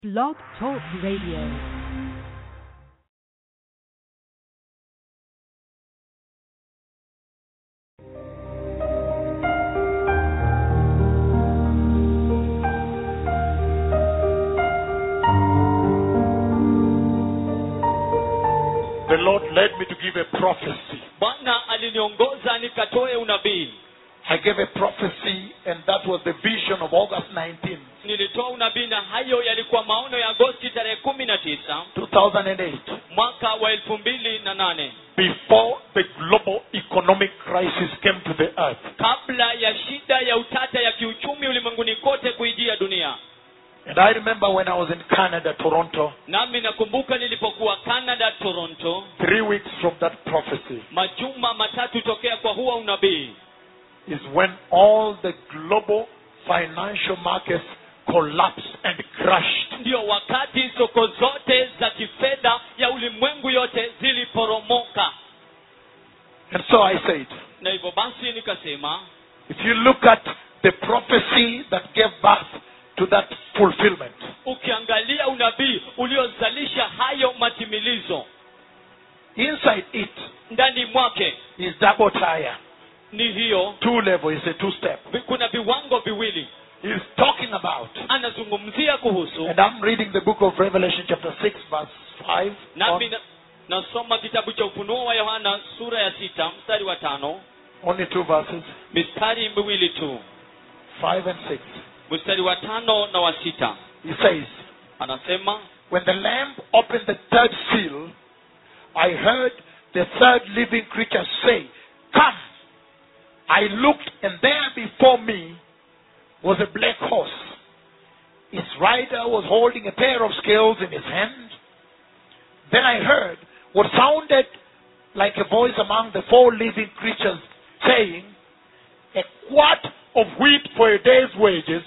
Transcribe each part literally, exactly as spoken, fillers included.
Blog Talk Radio. The Lord led me to give a prophecy. Bwana aliniongoza nikatoe unabii. I gave a prophecy, and that was the vision of August nineteenth, Nilitoa unabii na hayo yalikuwa maono ya Agosti tarehe kumi na tisa two thousand eight, mwaka wa elfu mbili na nane, before the global economic crisis came to the earth. kabla ya shida ya utata ya kiuchumi ulimwenguni kote kuijia dunia. And I remember when I was in Canada, Toronto, Nami nakumbuka nilipokuwa Canada, Toronto, three weeks from that prophecy majuma matatu tokea kwa huwa unabii, is when all the global financial markets collapsed and crashed. ndio wakati soko zote za kifedha ya ulimwengu yote ziliporomoka. And so I said, Na hivyo basi nikasema, if you look at the prophecy that gave birth to that fulfillment, ukiangalia unabii uliozalisha hayo matimilizo, inside it ndani mwake is double tire, ni hiyo, two level, is a two step. vi- kuna viwango viwili. He's talking about, Anazungumzia kuhusu, and I'm reading the book of Revelation chapter six verse five, nami on, na, nasoma kitabu cha Ufunuo wa Yohana sura ya sita mstari wa tano, only two verses, mistari miwili tu, five and six. mstari wa tano na wa sita. He says, Anasema, when the Lamb opened the third seal, I heard the third living creature say, come. I looked, and there before me was a black horse. Its rider was holding a pair of scales in his hand. Then I heard what sounded like a voice among the four living creatures saying, a quart of wheat for a day's wages,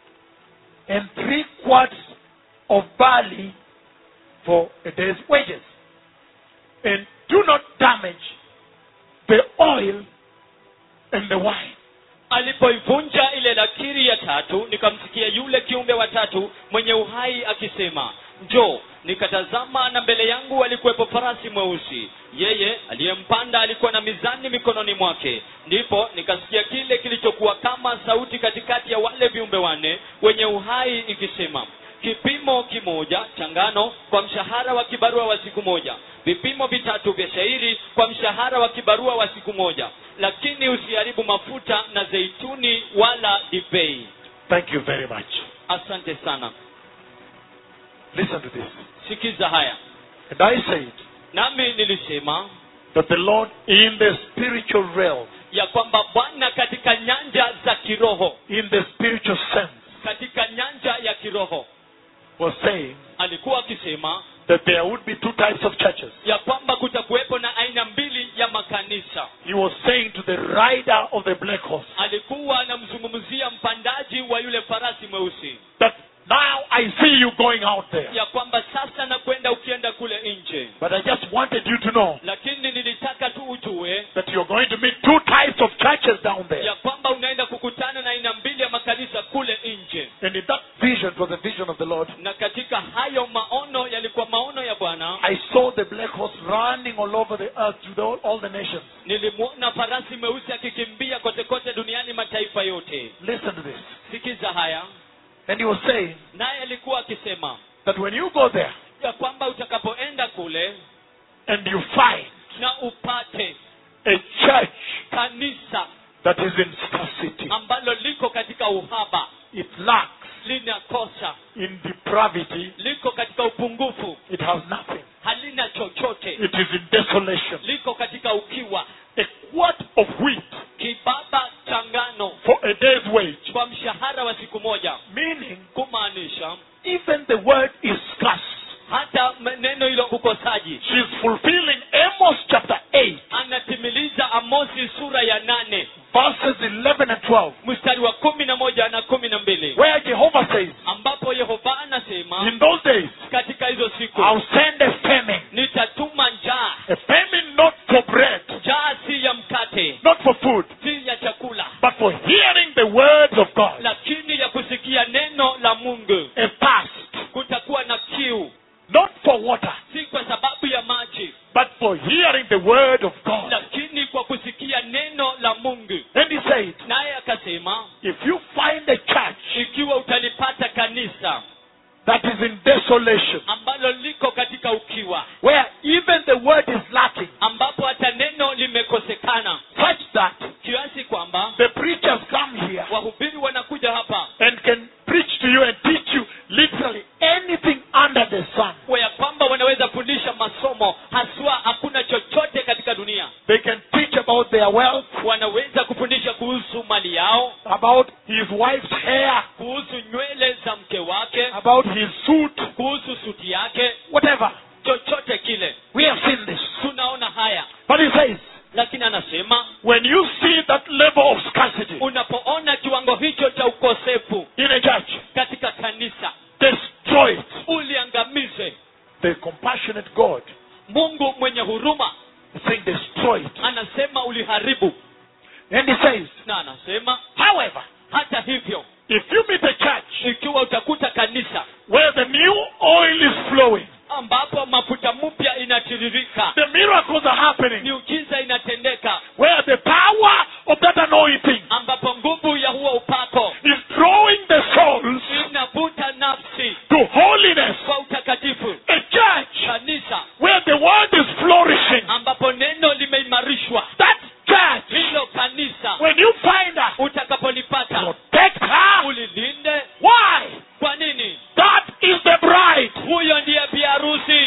and three quarts of barley for a day's wages. And do not damage the oil and the wine. alipoivunja ile lakiri ya tatu, nikamsikia yule kiumbe wa tatu mwenye uhai akisema, njoo. Nikatazama, na mbele yangu alikuwepo farasi mweusi. Yeye aliyempanda alikuwa na mizani mikononi mwake. Ndipo nikasikia kile kilichokuwa kama sauti katikati ya wale viumbe wanne wenye uhai ikisema, kipimo kimoja cha ngano kwa mshahara wa kibarua wa siku moja, vipimo vitatu vya shairi kwa mshahara wa kibarua wa siku moja, lakini usiharibu mafuta na zeituni wala divei. Thank you very much. Asante sana. Listen to this. Sikiza haya. And I said Nami nilisema that the Lord in the spiritual realm, ya kwamba Bwana katika nyanja za kiroho, in the spiritual sense, katika nyanja ya kiroho was saying alikuwa akisema that there would be two types of churches. ya kwamba kutakuwepo na aina mbili ya makanisa. He was saying to the rider of the black horse Alikuwa anamzungumzia mpandaji wa yule farasi mweusi, that now I see you going out there. ya kwamba sasa nakwenda ukienda kule nje, But I just wanted you to know lakini nilitaka tu ujue that you're going to meet two types of churches down there. ya kwamba unaenda kukutana na aina mbili ya makanisa kule nje. And in that vision, it was a vision of the Lord, Na katika hayo maono yalikuwa maono ya Bwana. I saw the black horse running all over the earth to the, all, all the nations. Nilimwona farasi mweusi akikimbia kote kote duniani, mataifa yote. Listen to this. Sikiza haya. And he was saying Naye alikuwa akisema that when you go there ya kwamba utakapoenda kule and you find na upate a church kanisa that is in scarcity, ambalo liko katika uhaba, it lacks linakosa, in depravity, liko katika upungufu, it has nothing, halina chochote, it is in desolation, liko katika ukiwa, a quart of wheat kibaba cha ngano for a day's wage, kwa mshahara wa siku moja, meaning kumaanisha even the word is scarce. hata neno hilo ukosaji. She's fulfilling Amos chapter eight, Anatimiliza Amosi sura ya nane verses eleven and twelve, mstari wa kumi na moja na kumi na mbili, where Jehovah says, ambapo Yehova anasema in those days, katika hizo siku I'll send a famine, nitatuma njaa, a famine not for bread, njaa si ya mkate, not for food, si ya chakula, but for hearing the words of God, lakini ya kusikia neno la Mungu. a fast, Kutakuwa kiu, not for water, si kwa sababu ya maji, but for hearing the word of God. lakini kwa kusikia neno la Mungu. And he said, Naye akasema, if you find a church ikiwa utalipata kanisa that is in desolation, ambalo liko katika ukiwa, where even the word is lacking, ambapo hata neno limekosekana, such that kiasi kwamba the preachers come here wahubiri wanakuja hapa and can preach to you and teach you literally anything under the sun. kwa ya kwamba wanaweza fundisha masomo haswa hakuna chochote katika dunia. They can teach about their wealth, Wanaweza kufundisha kuhusu mali yao, about his wife's hair, kuhusu nywele za mke wake, about his suit, kuhusu suti yake, whatever. chochote kile. We have seen this. Tunaona haya, But he says, lakini anasema when you see that level of scarcity unapoona kiwango hicho cha ukosefu in a church, katika kanisa, destroy it. uliangamize. The compassionate God Mungu mwenye huruma is saying destroy it. anasema uliharibu, And he says, na anasema however, hata hivyo, if you meet a church ikiwa utakuta kanisa where the new oil is flowing, ambapo mafuta mpya inatiririka, the miracles are happening, miujiza inatendeka, where the power of that anointing ambapo nguvu ya huo upako is drawing the souls inavuta nafsi to holiness, kwa utakatifu, a church kanisa where the word is flourishing, ambapo neno limeimarishwa, that church, hilo kanisa when you find her, utakapolipata protect her. ulilinde. Why? Kwa nini? That is the bride. Huyo ndiye biharusi,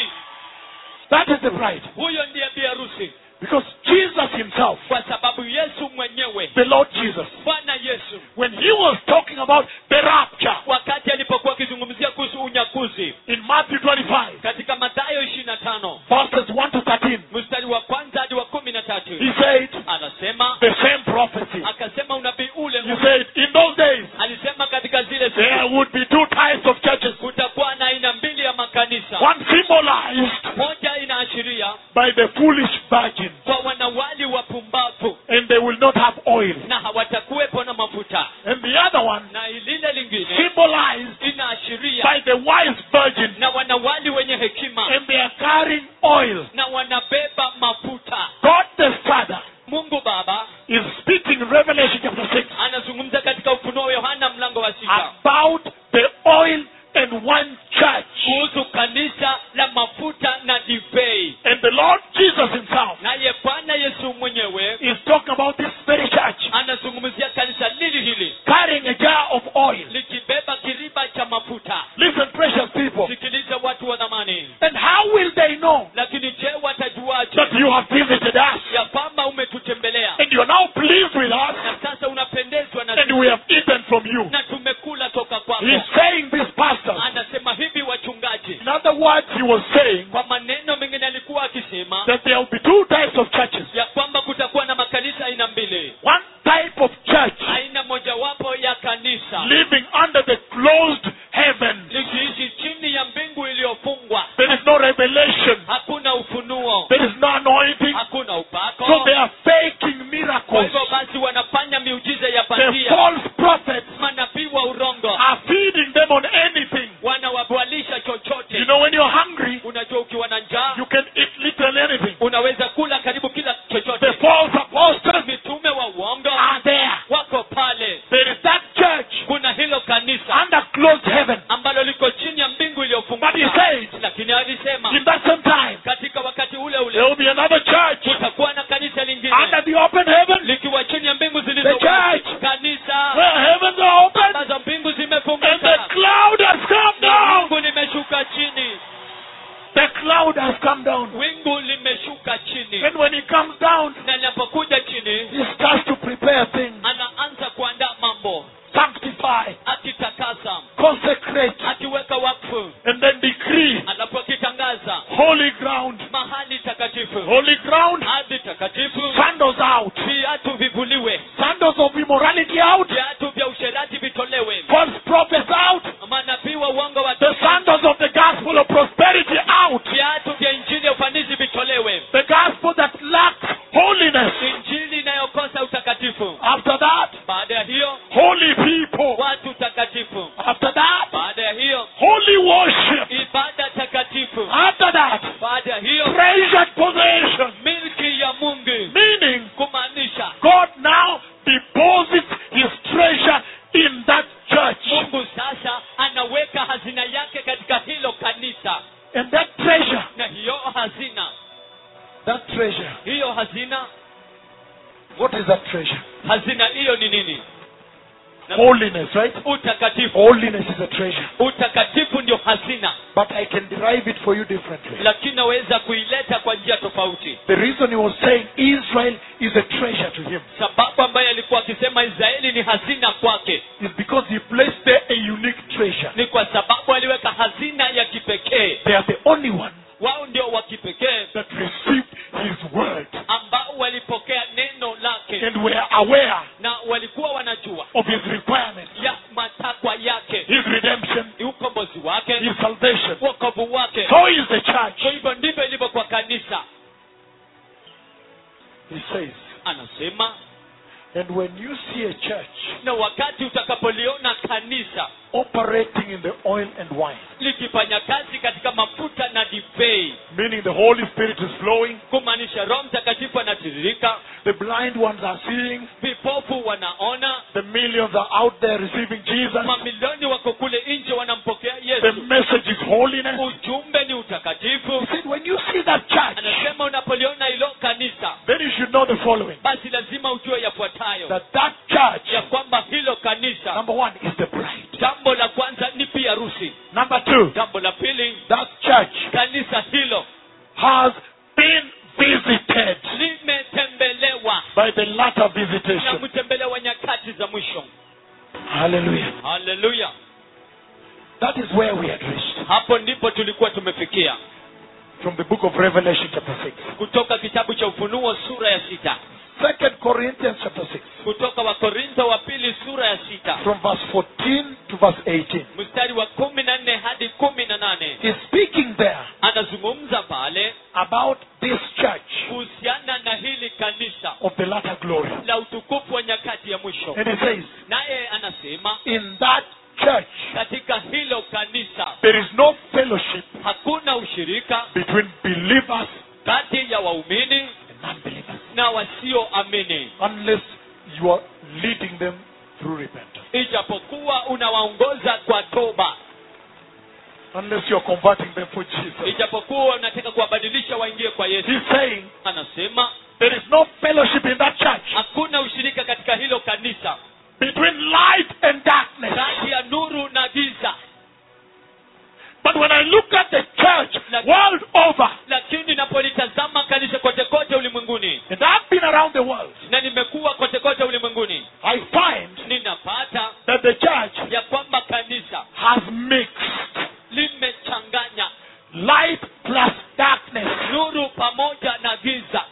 That is the bride. huyo ndiye biharusi, Because Jesus himself, kwa sababu Yesu mwenyewe, the Lord Jesus, Bwana Yesu, when he was talking about the rapture wakati alipokuwa akizungumzia kuhusu unyakuzi in Matthew twenty-five, katika Mathayo ishirini na tano verses one to thirteen, mstari wa kwanza hadi wa kumi na tatu, he said anasema, the same prophecy. akasema unabii ule He ule. said in those days Alisema katika zile there siku would be two types of churches. kutakuwa na aina mbili ya makanisa. One symbolized Moja inaashiria by the foolish virgins, kwa wanawali wapumbavu and they will not have oil. na hawatakuwepo na mafuta, And the other one na lile lingine symbolized inaashiria by the wise virgins, na wanawali wenye hekima and they are carrying oil. na wanabeba mafuta. God the Father Mungu Baba is speaking in Revelation chapter six anazungumza katika Ufunuo wa Yohana mlango wa sita about the oil and one church. kuhusu kanisa la mafuta na divei, And the Lord Jesus himself naye Bwana Yesu mwenyewe is talking about this very church anazungumzia kanisa lili hili carrying a jar of oil. likibeba kiriba cha mafuta. Listen, precious people. Sikiliza watu wa dhamani. And how will they know Lakini je, watajuaje that you have visited us ya kwamba umetutembelea and you are now pleased with us na sasa unapendezwa na and we have eaten from you? na tumekula toka kwako? He's saying this, pastor. Anasema hivi wachungaji. In other words, he was saying Kwa maneno mengine alikuwa akisema that there will be two types of churches. ya kwamba kutakuwa na makanisa aina mbili. One type of church Aina mojawapo ya kanisa living under the closed heaven. likiishi chini ya mbingu iliyofungwa, There is no revelation. hakuna ufunuo, There is no anointing. hakuna upako. So they are faking Kwa miracles. hivyo basi wanafanya miujiza ya The bandia. false prophets Manabii wa urongo are feeding them on anything. wanawabwalisha chochote. You know, when you're hungry, Unajua ukiwa na njaa you can eat literally anything. unaweza kula karibu kila The chochote. false apostles Mitume wa uongo are there. wako pale. There is that church Kuna hilo kanisa under closed heaven. ambalo liko chini ya mbingu But he iliyofunguka. says, Lakini alisema in that same time, katika wakati ule there ule will be another church kutakuwa na kanisa lingine under the open heaven, likiwa chini ya mbingu The zilizo church. wazi. Kanisa where heavens are open ambazo mbingu and the zimefunguka cloud has come na down. wingu limeshuka chini. The cloud has come down. Wingu limeshuka chini, And when he comes down, na linapokuja chini he starts to prepare things, anaanza kuandaa mambo, sanctify, akitakasa, consecrate, akiweka wakfu, and then decree alafu akitangaza holy ground. mahali takatifu, Holy ground, ardhi takatifu, sandals out. viatu vivuliwe, Sandals of immorality out. viatu vya usherati vitolewe, False prophets out. manabii wa uongo The watoke, sandals of the gospel of prosperity out. viatu vya injili ya ufanisi vitolewe, The gospel that lacks holiness. injili inayokosa utakatifu. After that, Baada ya hiyo holy people. watu takatifu. After that, Baada ya hiyo holy worship. ibada holiness, right? utakatifu. Holiness is a treasure. Utakatifu ndio hazina, But I can derive it for you differently. lakini naweza kuileta kwa njia tofauti. The reason he was saying Israel is a treasure to him Sababu ambayo alikuwa akisema Israeli ni hazina kwake is because he placed there a unique treasure. ni kwa sababu aliweka hazina ya kipekee. They are the only ones Wao ndio wa kipekee that received his word ambao walipokea neno lake and were aware na walikuwa wanajua of his requirements, ya matakwa yake, his redemption, ukombozi wake, his salvation. wokovu wake. So is the church. Kwa hivyo ndivyo ilivyo kwa kanisa. He says, Anasema, and when you see a church na wakati utakapoliona kanisa operating in the oil and wine, likifanya kazi katika mafuta na divei, meaning the Holy Spirit is flowing, kumaanisha Roho Mtakatifu anatiririka, the blind ones are seeing, vipofu wanaona, the millions are out there receiving Jesus, mamilioni wako kule nje wanampokea the Yesu. message is holiness. Ujumbe ni utakatifu. He said, when you see that church, Anasema unapoliona hilo kanisa, then you should know the following, basi lazima ujue yafuatayo, that that church, ya kwamba hilo kanisa, number one, is the bride. jambo la kwanza ni bi harusi. Number two, Jambo la pili, that church kanisa hilo has been visited limetembelewa by the latter na visitation. mtembelewa nyakati za mwisho. Hallelujah. Haleluya. That is where we had reached. Hapo ndipo tulikuwa tumefikia, From the book of Revelation chapter six. kutoka kitabu cha Ufunuo sura ya sita, Second Corinthians chapter six. kutoka Wakorintho wa pili sura ya sita From verse fourteen to verse eighteen. mstari wa kumi na nne hadi kumi na nane. He's speaking there Anazungumza pale about this church kuhusiana na hili kanisa of the latter glory. la utukufu wa nyakati ya mwisho. And he says, Naye anasema in that church, katika hilo kanisa there is no fellowship hakuna ushirika between believers kati ya waumini and non-believers, na wasioamini, unless you are leading them through repentance. ijapokuwa unawaongoza kwa toba, Unless you are converting them for Jesus. ijapokuwa unataka kuwabadilisha waingie kwa Yesu. He's saying, Anasema there is no fellowship in that church hakuna ushirika katika hilo kanisa between light and darkness. kati ya nuru na giza. But when I look at the church world over, Lakini napolitazama kanisa kote kote ulimwenguni, and I've been around the world, na nimekuwa kote kote ulimwenguni, I find ninapata that the church ya kwamba kanisa has mixed limechanganya light plus darkness. nuru pamoja na giza,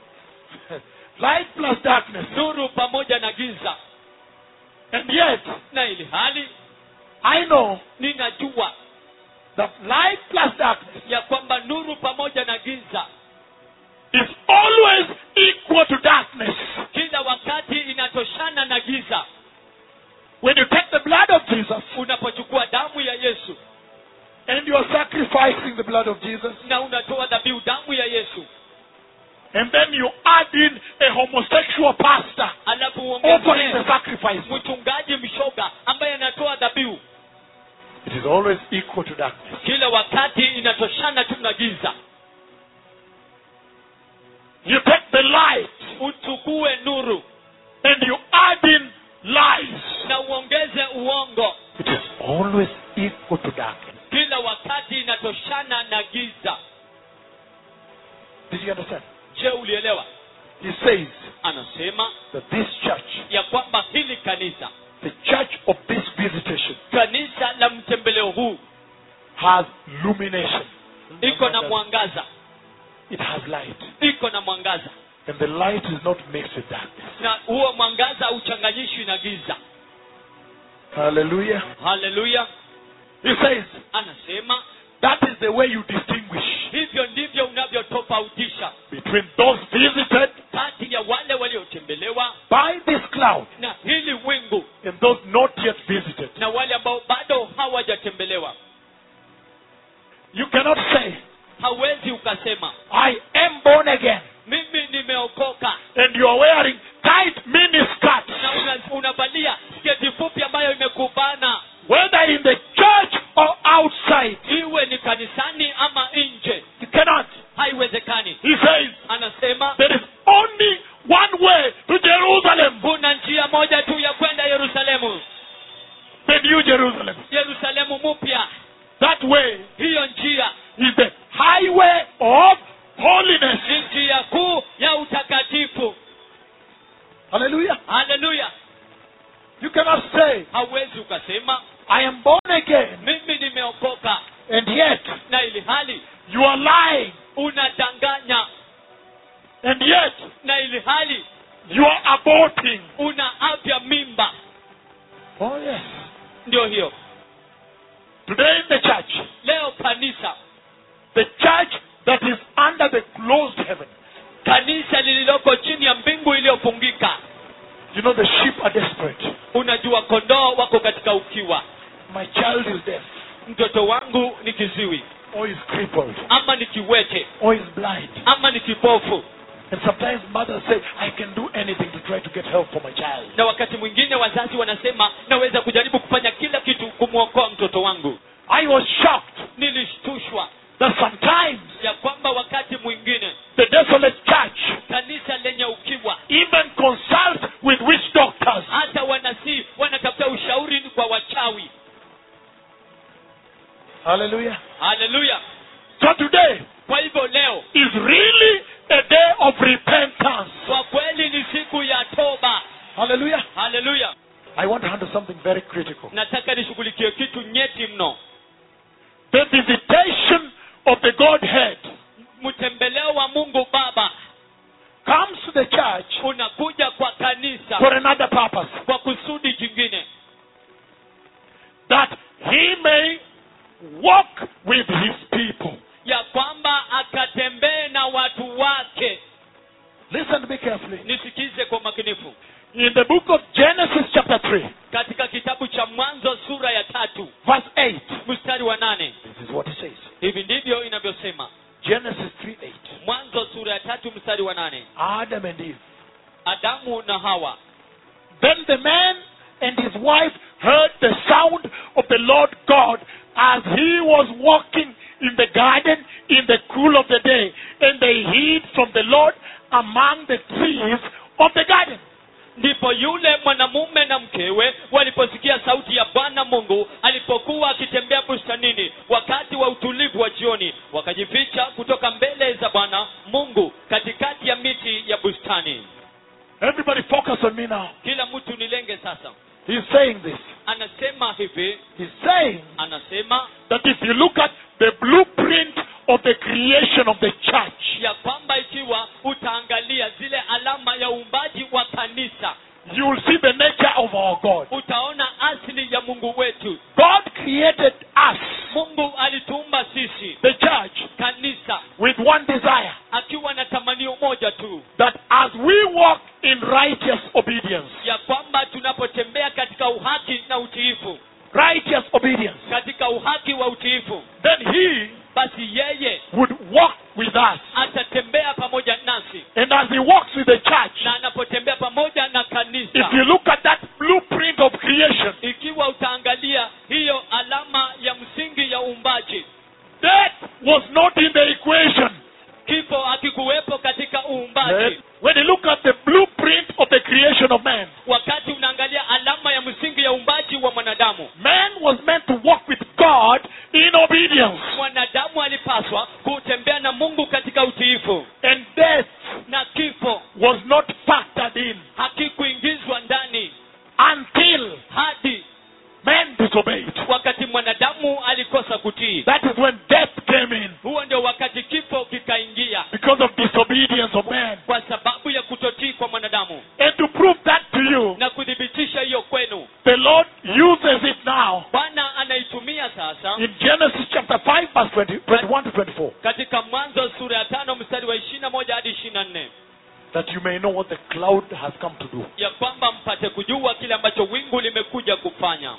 Light plus darkness. nuru pamoja na giza. And yet, Na ili hali I know ninajua that light plus darkness ya kwamba nuru pamoja na giza is always equal to darkness. kila wakati inatoshana na giza. When you take the blood of Jesus Unapochukua damu ya Yesu and you are sacrificing the blood of Jesus, na unatoa dhabihu damu ya Yesu, and then you add in a homosexual pastor alafu offering the uongezee sacrifice, mchungaji mshoga ambaye anatoa dhabihu, it is always equal to darkness. kila wakati inatoshana tu na giza. You take the light Uchukue nuru and you add in lies, na uongeze uongo, it is always equal to darkness. kila wakati inatoshana na giza. Did you understand? Je, ulielewa? He says Anasema that this church, ya kwamba hili kanisa, the church of this visitation, kanisa la mtembeleo huu, has illumination. iko na mwangaza, It has light. iko na mwangaza, And the light is not mixed with darkness. na huo mwangaza hauchanganyishwi na giza. Hallelujah. Haleluya. He says, Anasema that is the way you distinguish hivyo ndivyo unavyotofautisha between those visited kati ya wale waliotembelewa by this cloud na hili wingu and those not yet visited. na wale ambao bado hawajatembelewa. You cannot say, Hawezi ukasema I am born again, mimi nimeokoka and you are wearing tight miniskirts, na una- unavalia sketi fupi ambayo imekubana, whether in the church or outside. iwe ni kanisani ama nje. You cannot. Haiwezekani. He says, Anasema there is only one way to Jerusalem, kuna njia moja tu ya kwenda Yerusalemu, hiyo njia is the highway of holiness. ni njia kuu ya utakatifu. Hallelujah. Haleluya. You cannot say, Hauwezi ukasema I am born again, mimi nimeokoka, and yet na ili hali you are lying, unadanganya, and yet na ili hali you are aborting. una afya mimba. Oh yes. Ndio hiyo. Today in the church, Leo kanisa, the church that is under the closed heaven, kanisa lililoko chini ya mbingu iliyofungika. you know the sheep are desperate. Unajua kondoo wako katika ukiwa. My child is deaf, Mtoto wangu ni kiziwi, or is crippled, ama ni kiwete, or is blind. ama ni kipofu. And sometimes mothers say, I can do anything to try to get help for my child. Na wakati mwingine wazazi wanasema naweza kujaribu kufanya kila kitu kumwokoa mtoto wangu. I was shocked Nilishtushwa that sometimes ya kwamba wakati mwingine the desolate church kanisa lenye ukiwa even consult with witch doctors. hata wanasi wanatafuta ushauri kwa wachawi. Hallelujah. Haleluya. So today Kwa hivyo leo is really a day of repentance. kwa kweli ni siku ya toba. Hallelujah. Haleluya. I want to handle something very critical. Nataka nishughulikie kitu nyeti mno. The visitation of the Godhead Mtembeleo wa Mungu Baba comes to the church unakuja kwa kanisa for another purpose, kwa kusudi jingine, that he may walk with his people. ya kwamba akatembee na watu wake. Listen to me carefully. Nisikize kwa makinifu. In the book of Genesis chapter three, Katika kitabu cha Mwanzo sura ya tatu verse eight, mstari wa nane, this is what it says. hivi ndivyo inavyosema. Genesis three eight. Mwanzo sura ya tatu mstari wa nane. Adam and Eve. Adamu na Hawa. Then the man and his wife heard the sound of the Lord God as he was walking in the garden in the cool of the day, and they hid from the Lord among the trees of the garden. Ndipo yule mwanamume na mkewe waliposikia sauti ya Bwana Mungu alipokuwa akitembea bustanini wakati wa utulivu wa jioni, wakajificha kutoka mbele za Bwana Mungu katikati ya miti ya bustani. Everybody focus on me now. Kila mtu nilenge sasa. He's saying this. Anasema hivi, He's saying anasema that if you look at the blueprint of the creation of the church, ya kwamba ikiwa utaangalia zile alama ya uumbaji wa kanisa, you will see the nature of our God. utaona asili ya Mungu wetu. God created us, Mungu alituumba sisi, the church, kanisa, with one desire, akiwa na tamanio moja tu, that as we walk in righteous obedience, ya kwamba tunapotembea katika uhaki na utiifu, righteous obedience, katika uhaki wa utiifu, then he basi yeye would walk with us. atatembea pamoja nasi. And as he walks with the church, Na anapotembea pamoja na if kanisa, you look at that blueprint of creation, ikiwa utaangalia hiyo alama ya msingi ya uumbaji, death was not in the equation. kifo hakikuwepo katika uumbaji. When you look at the blueprint of the creation of man, Wakati unaangalia alama ya msingi ya uumbaji wa mwanadamu, man was meant to walk with God in obedience. mwanadamu alipaswa kutembea na Mungu katika utiifu, And death na kifo was not factored in hakikuingizwa ndani until hadi man disobeyed. wakati mwanadamu alikosa kutii. That is when death came in, Huo ndio wakati kifo kikaingia, because of disobedience of man. kwa sababu ya kutotii kwa mwanadamu. And to prove that to you, Na kudhibitisha hiyo kwenu, the Lord uses it now Bwana anaitumia sasa in Genesis chapter five, verse twenty, twenty-one to twenty-four, katika Mwanzo sura ya tano mstari wa ishirini na moja hadi ishirini na nne, that you may know what the cloud has come to do. ya kwamba mpate kujua kile ambacho wingu limekuja kufanya.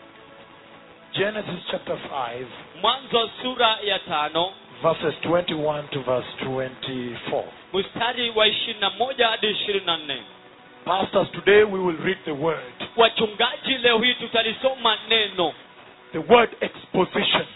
Genesis chapter five, Mwanzo sura ya tano verses twenty-one to verse twenty-four. mstari wa ishirini na moja hadi ishirini na nne. Pastors, today we will read the word. Wachungaji, leo hii tutalisoma neno, The word exposition.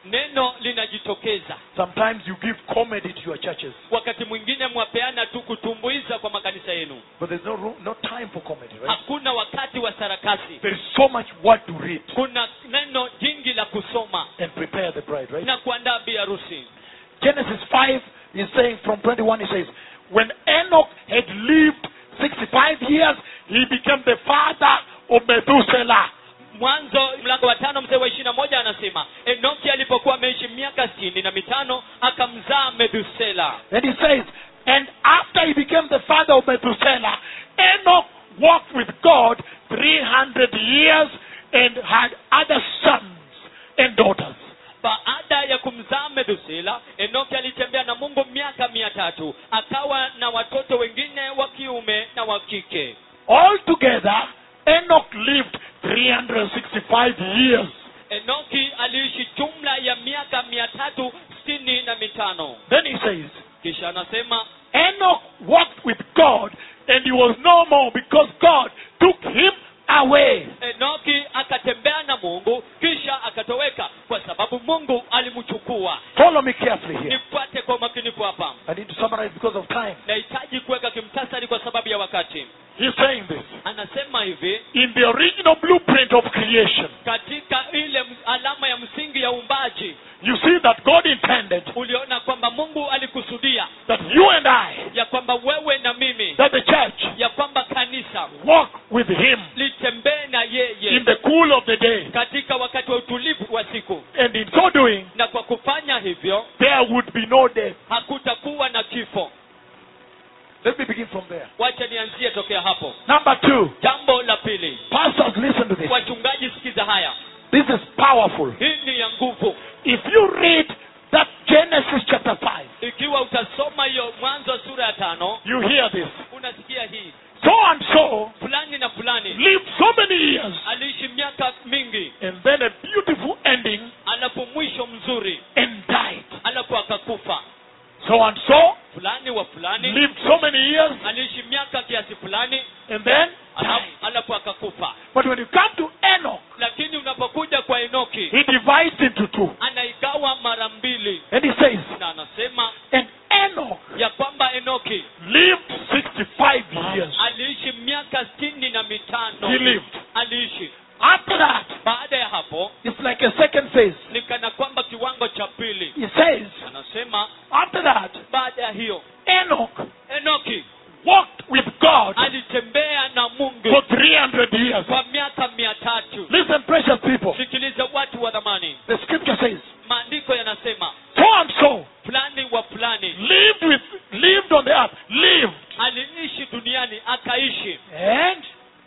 neno linajitokeza. Sometimes you give comedy to your churches, Wakati mwingine mwapeana tu kutumbuiza kwa makanisa yenu. but there's no room, no time for comedy, right? Hakuna wakati wa sarakasi. There is so much word to read Kuna neno jingi la kusoma and prepare the bride, right? na kuandaa bi harusi. Genesis five is saying from twenty-one, it says, when Enoch had lived sixty-five years, he became the father of Methuselah. Mwanzo mlango wa tano mstari wa ishirini na moja anasema Enoki alipokuwa ameishi miaka sitini na mitano akamzaa Methusela. And he says, and after he became the father of Methuselah, Enoch walked with God three hundred years and had other sons and daughters. Baada ya kumzaa Methusela, Enoki alitembea na Mungu miaka mia tatu, akawa na watoto wengine wa kiume na wa kike. Altogether, Enoch lived three hundred sixty-five years. Enoki aliishi jumla ya miaka mia tatu sitini na mitano. Then he says, Kisha anasema Enoch walked with God and he was no more because God took him away. Enoki akatembea na Mungu kisha akatoweka kwa sababu Mungu alimchukua. Follow me carefully here. Nipate kwa makinifu hapa. I need to summarize because of time. Nahitaji kuweka kimtasari kwa sababu ya wakati. He's saying this. Anasema hivi, In the original blueprint of creation, katika ile m- alama ya msingi ya uumbaji, you see that God intended uliona kwamba Mungu alikusudia that you and I, ya kwamba wewe na mimi, that the church, ya kwamba kanisa walk with him litembee na in yeye the cool of the day. katika wakati wa utulivu wa siku, And in so doing, na kwa kufanya hivyo there would be no death. hakutakuwa na kifo. Let me begin from there. Wacha nianzie tokea hapo. Number two, Jambo la pili, pastors, listen to this. wachungaji sikiza haya. This is powerful. Hii ni ya nguvu. If you read that Genesis chapter five, Ikiwa utasoma hiyo Mwanzo sura ya tano, you hear this. unasikia hii. So and so Fulani na fulani lived so many years, aliishi miaka mingi, and then a beautiful ending, alafu mwisho mzuri, and died. alafu akakufa. So and so Fulani wa fulani lived so many years, aliishi miaka kiasi fulani, and then alafu, died. alafu akakufa. But when you come to Enoch, Lakini unapokuja kwa Enoki, he divides into two. anaigawa mara mbili, And he says, na anasema and Enoch ya kwamba Enoki lived sixty-five years. aliishi miaka sitini na mitano. He lived. Aliishi. After that, Baada ya hapo it's like a second phase. ni kana kwamba kiwango cha pili. He says, Anasema after that, baada ya hiyo Enoch Enoki walked with God alitembea na for Mungu three hundred years. kwa miaka mia tatu. Listen, precious people. Sikiliza watu wa dhamani, The scripture says, maandiko yanasema so and so fulani wa fulani lived with lived on the earth, lived aliishi duniani akaishi and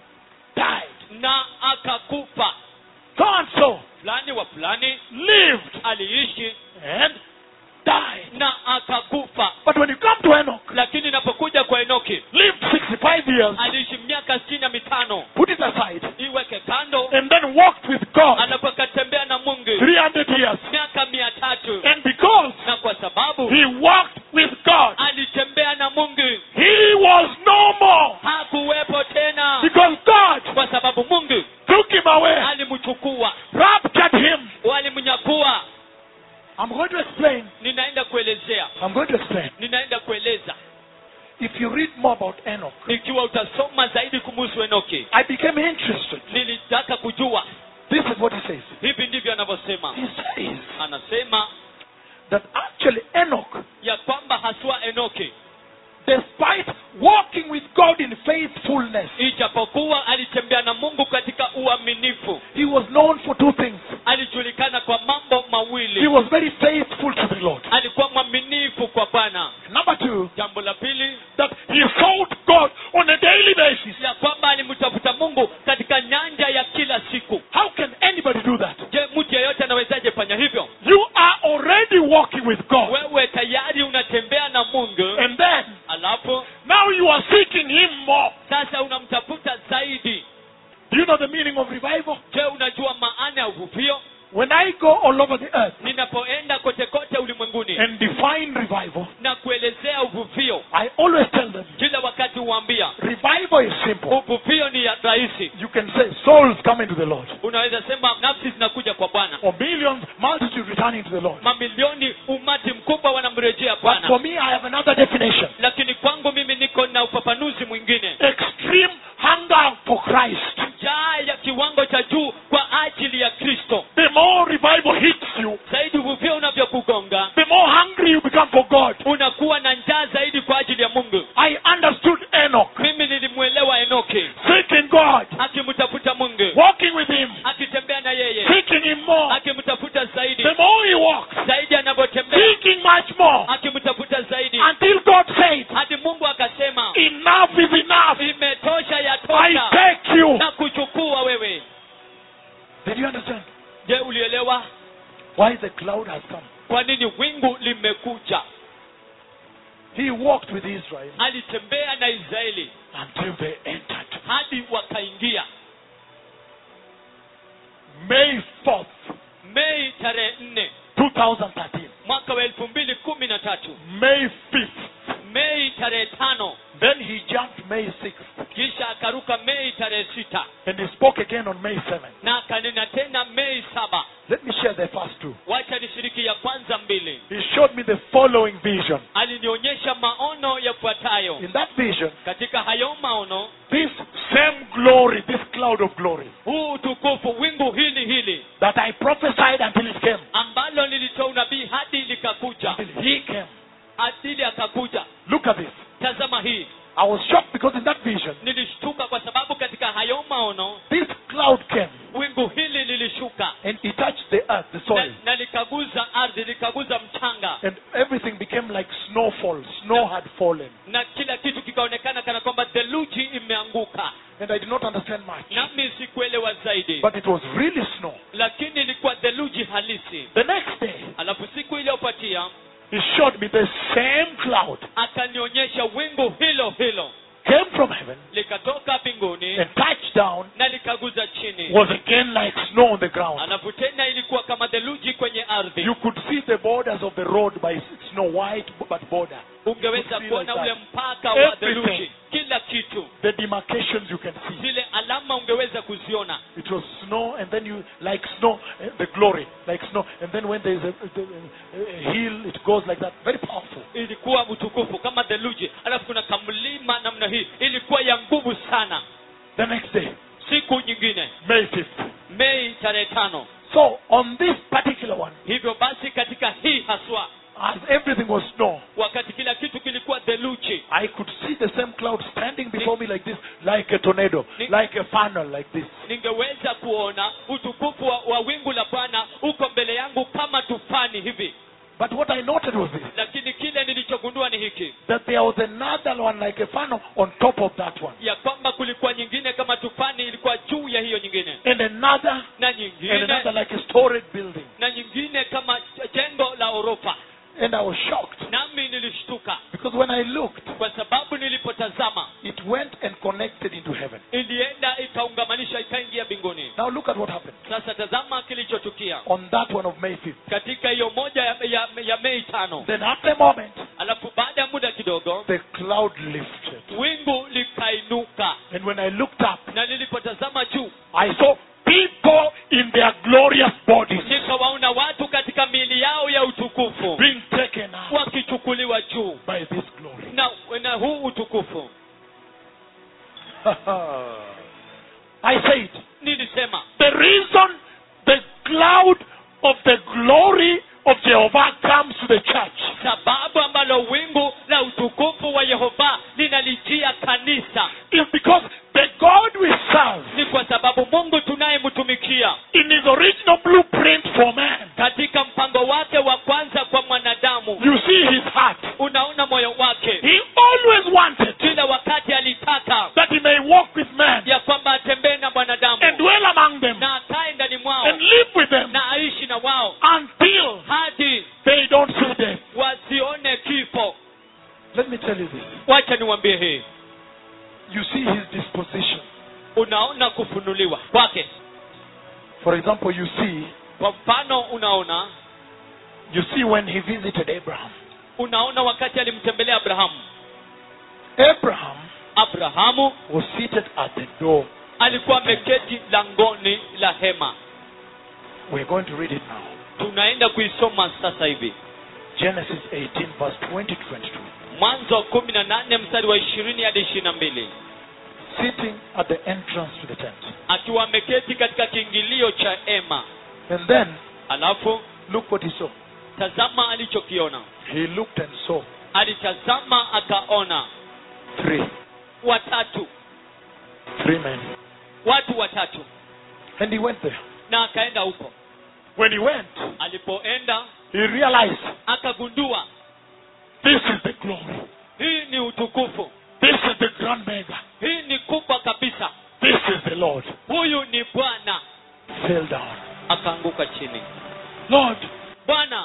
died. na akakufa. So and so Fulani wa fulani lived aliishi and died. na akakufa. But when you come to Enoch, Lakini inapokuja kwa Enoki, lived sixty-five years, aliishi miaka sitini na mitano. put it aside, Iweke kando, and then walked with God alafu akatembea na Mungu three hundred years. miaka mia tatu. And because Na kwa sababu he walked with God, alitembea na Mungu, he was no more. hakuwepo tena, Because God kwa sababu Mungu took him away, alimchukua, raptured him. walimnyakua. I'm going to explain. Ninaenda kuelezea, I'm going to explain. ninaenda kueleza. If you read more about Enoch, Ikiwa utasoma zaidi kumhusu Enoki, I became interested. nilitaka kujua. This is what he says. Hivi ndivyo anavyosema. He says Anasema that actually Enoch, ya kwamba haswa Enoki, despite walking with God in faithfulness, ijapokuwa alitembea na Mungu katika uaminifu, he was known for two things. alijulikana kwa mambo He mawili. was very faithful to the Lord. Alikuwa mwaminifu kwa Bwana. Number two, Jambo la pili, that he sought God on a daily basis. ya kwamba alimtafuta Mungu katika nyanja ya kila siku. How can anybody do that? Je, mtu yeyote anawezaje fanya hivyo? You are already walking with God. Wewe tayari unatembea na Mungu, And then, alafu now you are seeking him more. sasa unamtafuta zaidi. Do you know the meaning of revival? Je, unajua maana ya uvuvio? When I go all over the earth Ninapoenda kote kote ulimwenguni and define revival, na kuelezea uvuvio, I always tell them, kila wakati huambia revival is simple. uvuvio ni ya rahisi. You can say souls coming to the Lord, Unaweza sema nafsi zinakuja kwa Bwana, or millions, multitude returning to the Lord. mamilioni umati mkubwa wanamrejea But for Bwana. me, I have another definition. Lakini kwangu mimi niko na ufafanuzi mwingine. Extreme hunger for Christ. Njaa ya kiwango cha juu kwa ajili ya Kristo. The more revival hits you, Zaidi uvuvio unavyokugonga, the more hungry you become for God. unakuwa na njaa zaidi kwa ajili ya Mungu. I understood Enoch Mimi nilimuelewa Enoki seeking God, akimtafuta Mungu, walking with him, akitembea na yeye, seeking him more. akimtafuta zaidi. The more he walks, Zaidi anavyotembea, seeking much more, akimtafuta zaidi, until God said, hadi Mungu akasema, enough is enough. imetosha, ya I tosha, take you. na kuchukua wewe. Did you understand? Je, ulielewa Why the cloud has come? kwa nini wingu limekuja? He walked with Israel Alitembea na Israeli until they entered. hadi wakaingia. May fourth, Mei tarehe nne twenty thirteen. mwaka wa elfu mbili kumi na tatu. May fifth. Mei tarehe tano. Then he jumped May sixth. Kisha akaruka Mei tarehe sita And he spoke again on May seventh. na akanena tena Mei saba. Let me share the first two. Wacha nishiriki ya kwanza mbili. He showed me the following vision. Alinionyesha maono yafuatayo. In that vision, Katika hayo maono, this same glory, this cloud of glory huu utukufu, wingu hili hili that I prophesied until it came, ambalo nilitoa unabii hadi likakuja, until he came. hadi akakuja. Look at this. Tazama hii. I was shocked because in that vision, Nilishtuka kwa sababu katika hayo maono this cloud came wingu hili lilishuka and it touched the earth, the na, soil, na likaguza ardhi, likaguza mchanga, and everything became like snowfall. Snow had fallen. na kila kitu kikaonekana kana kwamba theluji imeanguka. And I did not understand much. Nami sikuelewa zaidi, But it was really snow. lakini ilikuwa theluji halisi. The next day, Alafu siku iliyofuatia he showed me the same cloud akanionyesha wingu hilo hilo came from heaven likatoka mbinguni and touched down, na likaguza chini. was again like snow on the ground. Alafu tena ilikuwa kama theluji kwenye ardhi. You could see the borders of the road by snow white but border. Ungeweza could see kuona like ule that. mpaka wa Everything. theluji, kila kitu, The demarcations you can see. zile alama ungeweza kuziona. It was snow and then you, like snow, eh, the glory, like snow. And then when there is a, a, a hill, it goes like that. Very powerful. Ilikuwa utukufu kama theluji, alafu kuna kamlima namna hii, ilikuwa ya nguvu sana. The next day, Siku nyingine, May fifth. Mei tarehe tano. So on this particular one, Hivyo basi katika hii haswa, as everything was snow, wakati kila kitu kilikuwa theluji, I could see the same cloud standing before me like this, like a tornado, like a funnel, like this. ningeweza kuona utukufu wa, wa wingu la Bwana uko mbele yangu kama tufani hivi. But what I noted was this, Lakini kile nilichogundua ni hiki, that there was another one like a funnel on top of that one. ya kwamba kulikuwa nyingine kama tufani ilikuwa juu ya hiyo nyingine, And another, na and nyingine another like a storage building. na nyingine kama jengo la orofa. And I was shocked, Nami nilishtuka because when I looked, kwa sababu nilipotazama it went and connected into heaven. ilienda ikaungamanisha ikaingia mbinguni. Now look at what happened Sasa tazama kilichotukia on that one of May fifth. katika hiyo moja ya, ya, ya Mei tano. Then after a moment, Alafu baada ya muda kidogo the cloud lifted. wingu likainuka, And when I looked up, na nilipotazama juu I saw people in their glorious bodies nikawaona watu katika miili yao ya utukufu being taken up wakichukuliwa juu by this glory. na, na huu utukufu. I said, Nilisema the reason the cloud of the glory of Jehovah comes to the church sababu ambalo wingu la utukufu wa Yehova linalijia kanisa is because the God we serve, ni kwa sababu Mungu tunayemtumikia in his original blueprint for man, katika mpango wake wa kwanza kwa mwanadamu, you see his heart. unaona moyo wake, He always wanted kila wakati alitaka that he may walk with man ya kwamba atembee na mwanadamu and dwell among them na akae ndani mwao and live with them na aishi na wao until hadi they don't see death. wasione kifo. Let me tell you this. Wacha niwaambie hii, You see his disposition. unaona kufunuliwa kwake. For example, you see, Kwa mfano, unaona you see when he visited Abraham. unaona wakati alimtembelea Abrahamu. Abraham Abrahamu was seated at the door. alikuwa ameketi langoni la hema. We're going to read it now. tunaenda kuisoma sasa hivi. Genesis eighteen verse twenty to twenty-two. Mwanzo kumi na nane mstari wa ishirini hadi ishirini na mbili. Sitting at the entrance to the tent. Akiwa ameketi katika kiingilio cha hema. And then, alafu look what he saw. Tazama alichokiona. He looked and saw. Alitazama akaona. Three. Watatu. Three men. Watu watatu. And he went there. Na akaenda huko. When he went, alipoenda, he realized, akagundua, this is the glory. Hii ni utukufu. This is the grand mega. Hii ni kubwa kabisa. This is the Lord. Huyu ni Bwana. Fell down. Akaanguka chini. Lord, Bwana,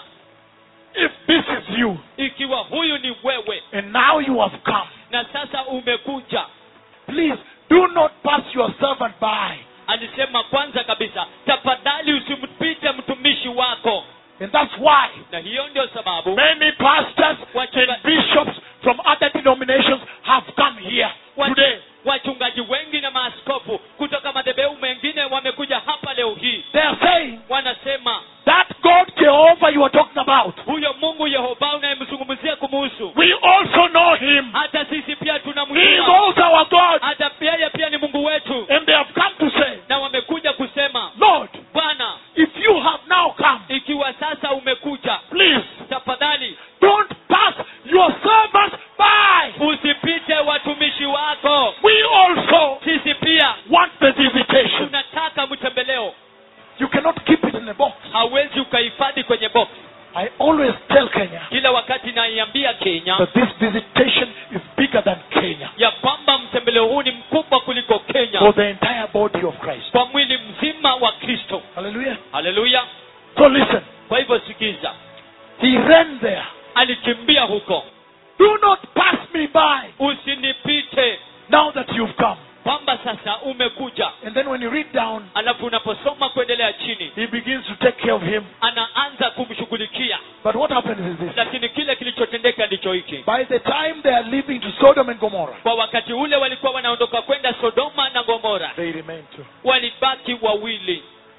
if this is you, ikiwa huyu ni wewe, and now you have come, na sasa umekuja, please do not pass your servant by. Alisema kwanza kabisa, tafadhali usimpite mtumishi wako. And that's why na hiyo ndio sababu many pastors and bishops from other denominations have come here today. Wachungaji wengi na maaskofu kutoka madhehebu mengine wamekuja hapa leo hii. They are saying, wanasema, that God Jehovah you are talking about, huyo Mungu Yehova unayemzungumzia kumuhusu, we also know him. Hata sisi pia tunamjua. He is also our God. Hata yeye pia ni Mungu wetu. And they have come to say, na wamekuja kusema, Lord, Bwana, if you have now come, ikiwa sasa umekuja, please, tafadhali, don't pass your servants by. Usipite watumishi wako. We also sisi pia want the visitation. Tunataka mtembeleo. You cannot keep it in a box. Hawezi ukahifadhi kwenye box. I always tell Kenya, kila wakati naiambia Kenya, that this visitation is bigger than Kenya. ya kwamba mtembeleo huu ni mkubwa kuliko Kenya. For the entire body of Christ. Kwa mwili mzima wa Kristo. Hallelujah. Hallelujah. So listen. Kwa hivyo sikiza. He ran there. Alikimbia huko. Do not pass me by. Usinipite. Now that you've come. Kwamba sasa umekuja. And then when you read down, alafu unaposoma kuendelea chini, he begins to take care of him. Anaanza kumshughulikia. But what happens is this. Lakini kile kilichotendeka ndicho hiki. By the time they are leaving to Sodom and Gomorrah, kwa wakati ule walikuwa wanaondoka kwenda Sodoma na Gomora, they remained two. Walibaki wawili.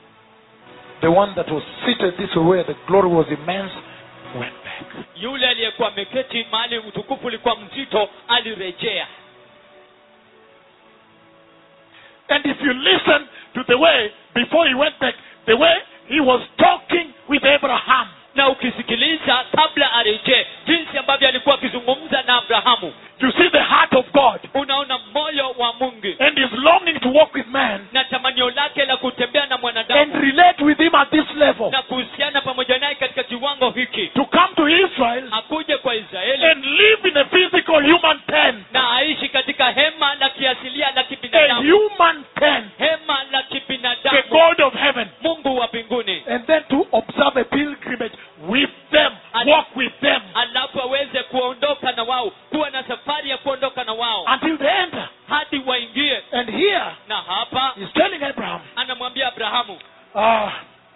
The one that was seated this way where the glory was immense went back. Yule aliyekuwa ameketi mahali utukufu ulikuwa mzito alirejea. And if you listen to the way before he went back, the way he was talking with Abraham. Na ukisikiliza kabla arejee, jinsi ambavyo alikuwa akizungumza na Abrahamu, you see the heart of God. Unaona moyo wa Mungu. And is longing to walk with man. Na tamanio lake la kutembea na mwanadamu. And relate with him at this level. Na kuhusiana pamoja naye katika kiwango hiki. To come to Israel. Akuje kwa Israeli. And live in a physical human tent. Na aishi katika hema la kiasilia la kibinadamu. A human tent. Hema la kibinadamu. The God of heaven. Mungu wa mbinguni. And then to observe a pilgrimage with them. Al- walk with them. Alafu aweze kuondoka na wao. Kuwa na safari ya kuondoka na wao. Until they enter. Hadi waingie. And here. Na hapa. He's telling Abraham. Anamwambia Abrahamu. Ah.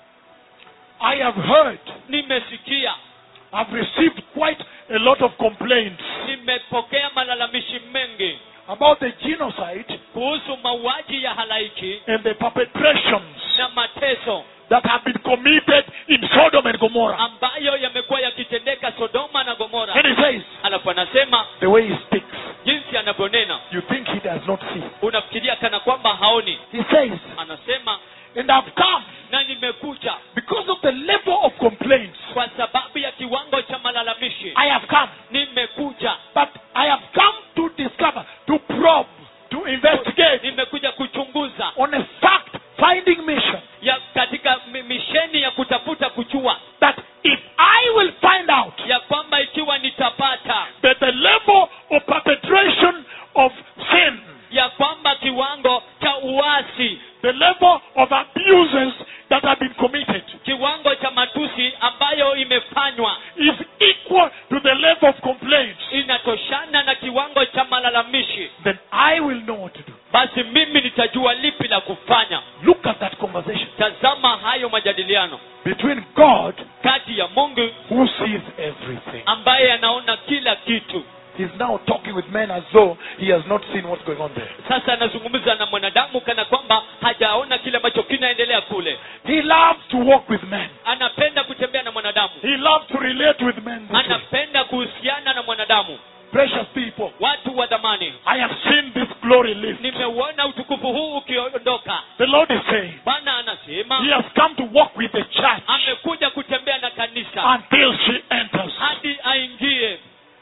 I have heard. Nimesikia. I've received quite a lot of complaints. Nimepokea malalamishi mengi. About the genocide. Kuhusu mauaji ya halaiki. And the perpetrations. Na mateso. That have been committed in Sodom and Gomorrah. Ambayo yamekuwa yakitendeka Sodoma na Gomora. And he says. Alafu anasema. The way he speaks. Jinsi anavyonena. You think he does not see. Unafikiria kana kwamba haoni. He says. Anasema. And I've come. Na nimekuja. Because of the level of complaints. Kwa sababu ya kiwango cha malalamishi. I have come. Nimekuja. But I have come to discover, to probe, to investigate. Nimekuja kuchunguza. On a fact finding mission. Ya katika misheni ya kutafuta kujua. That if I will find out. Ya kwamba ikiwa nitapata. That the level of perpetration of sin. Ya kwamba kiwango cha uasi. The level of abuses that have been committed. Kiwango cha matusi ambayo imefanywa. Is equal to the level of complaints. Inatoshana na kiwango cha malalamishi. Then I will know what to do. Basi mimi nitajua lipi la kufanya. Look at that conversation. Tazama hayo majadiliano. Between God. Kati ya Mungu. Who sees everything. Ambaye anaona kila kitu. He's now talking with men as though he has not seen what's going on there. Sasa anazungumza na mwanadamu kana kwamba hajaona kile ambacho kinaendelea kule. He loves to walk with men. Anapenda kutembea na mwanadamu. He loves to relate with men. Anapenda kuhusiana na mwanadamu. Precious people, watu wa dhamani, I have seen this glory lift. nimeuona utukufu huu ukiondoka. The Lord is saying, Bwana anasema He has come to walk with the church amekuja kutembea na kanisa until she enters. hadi aingie.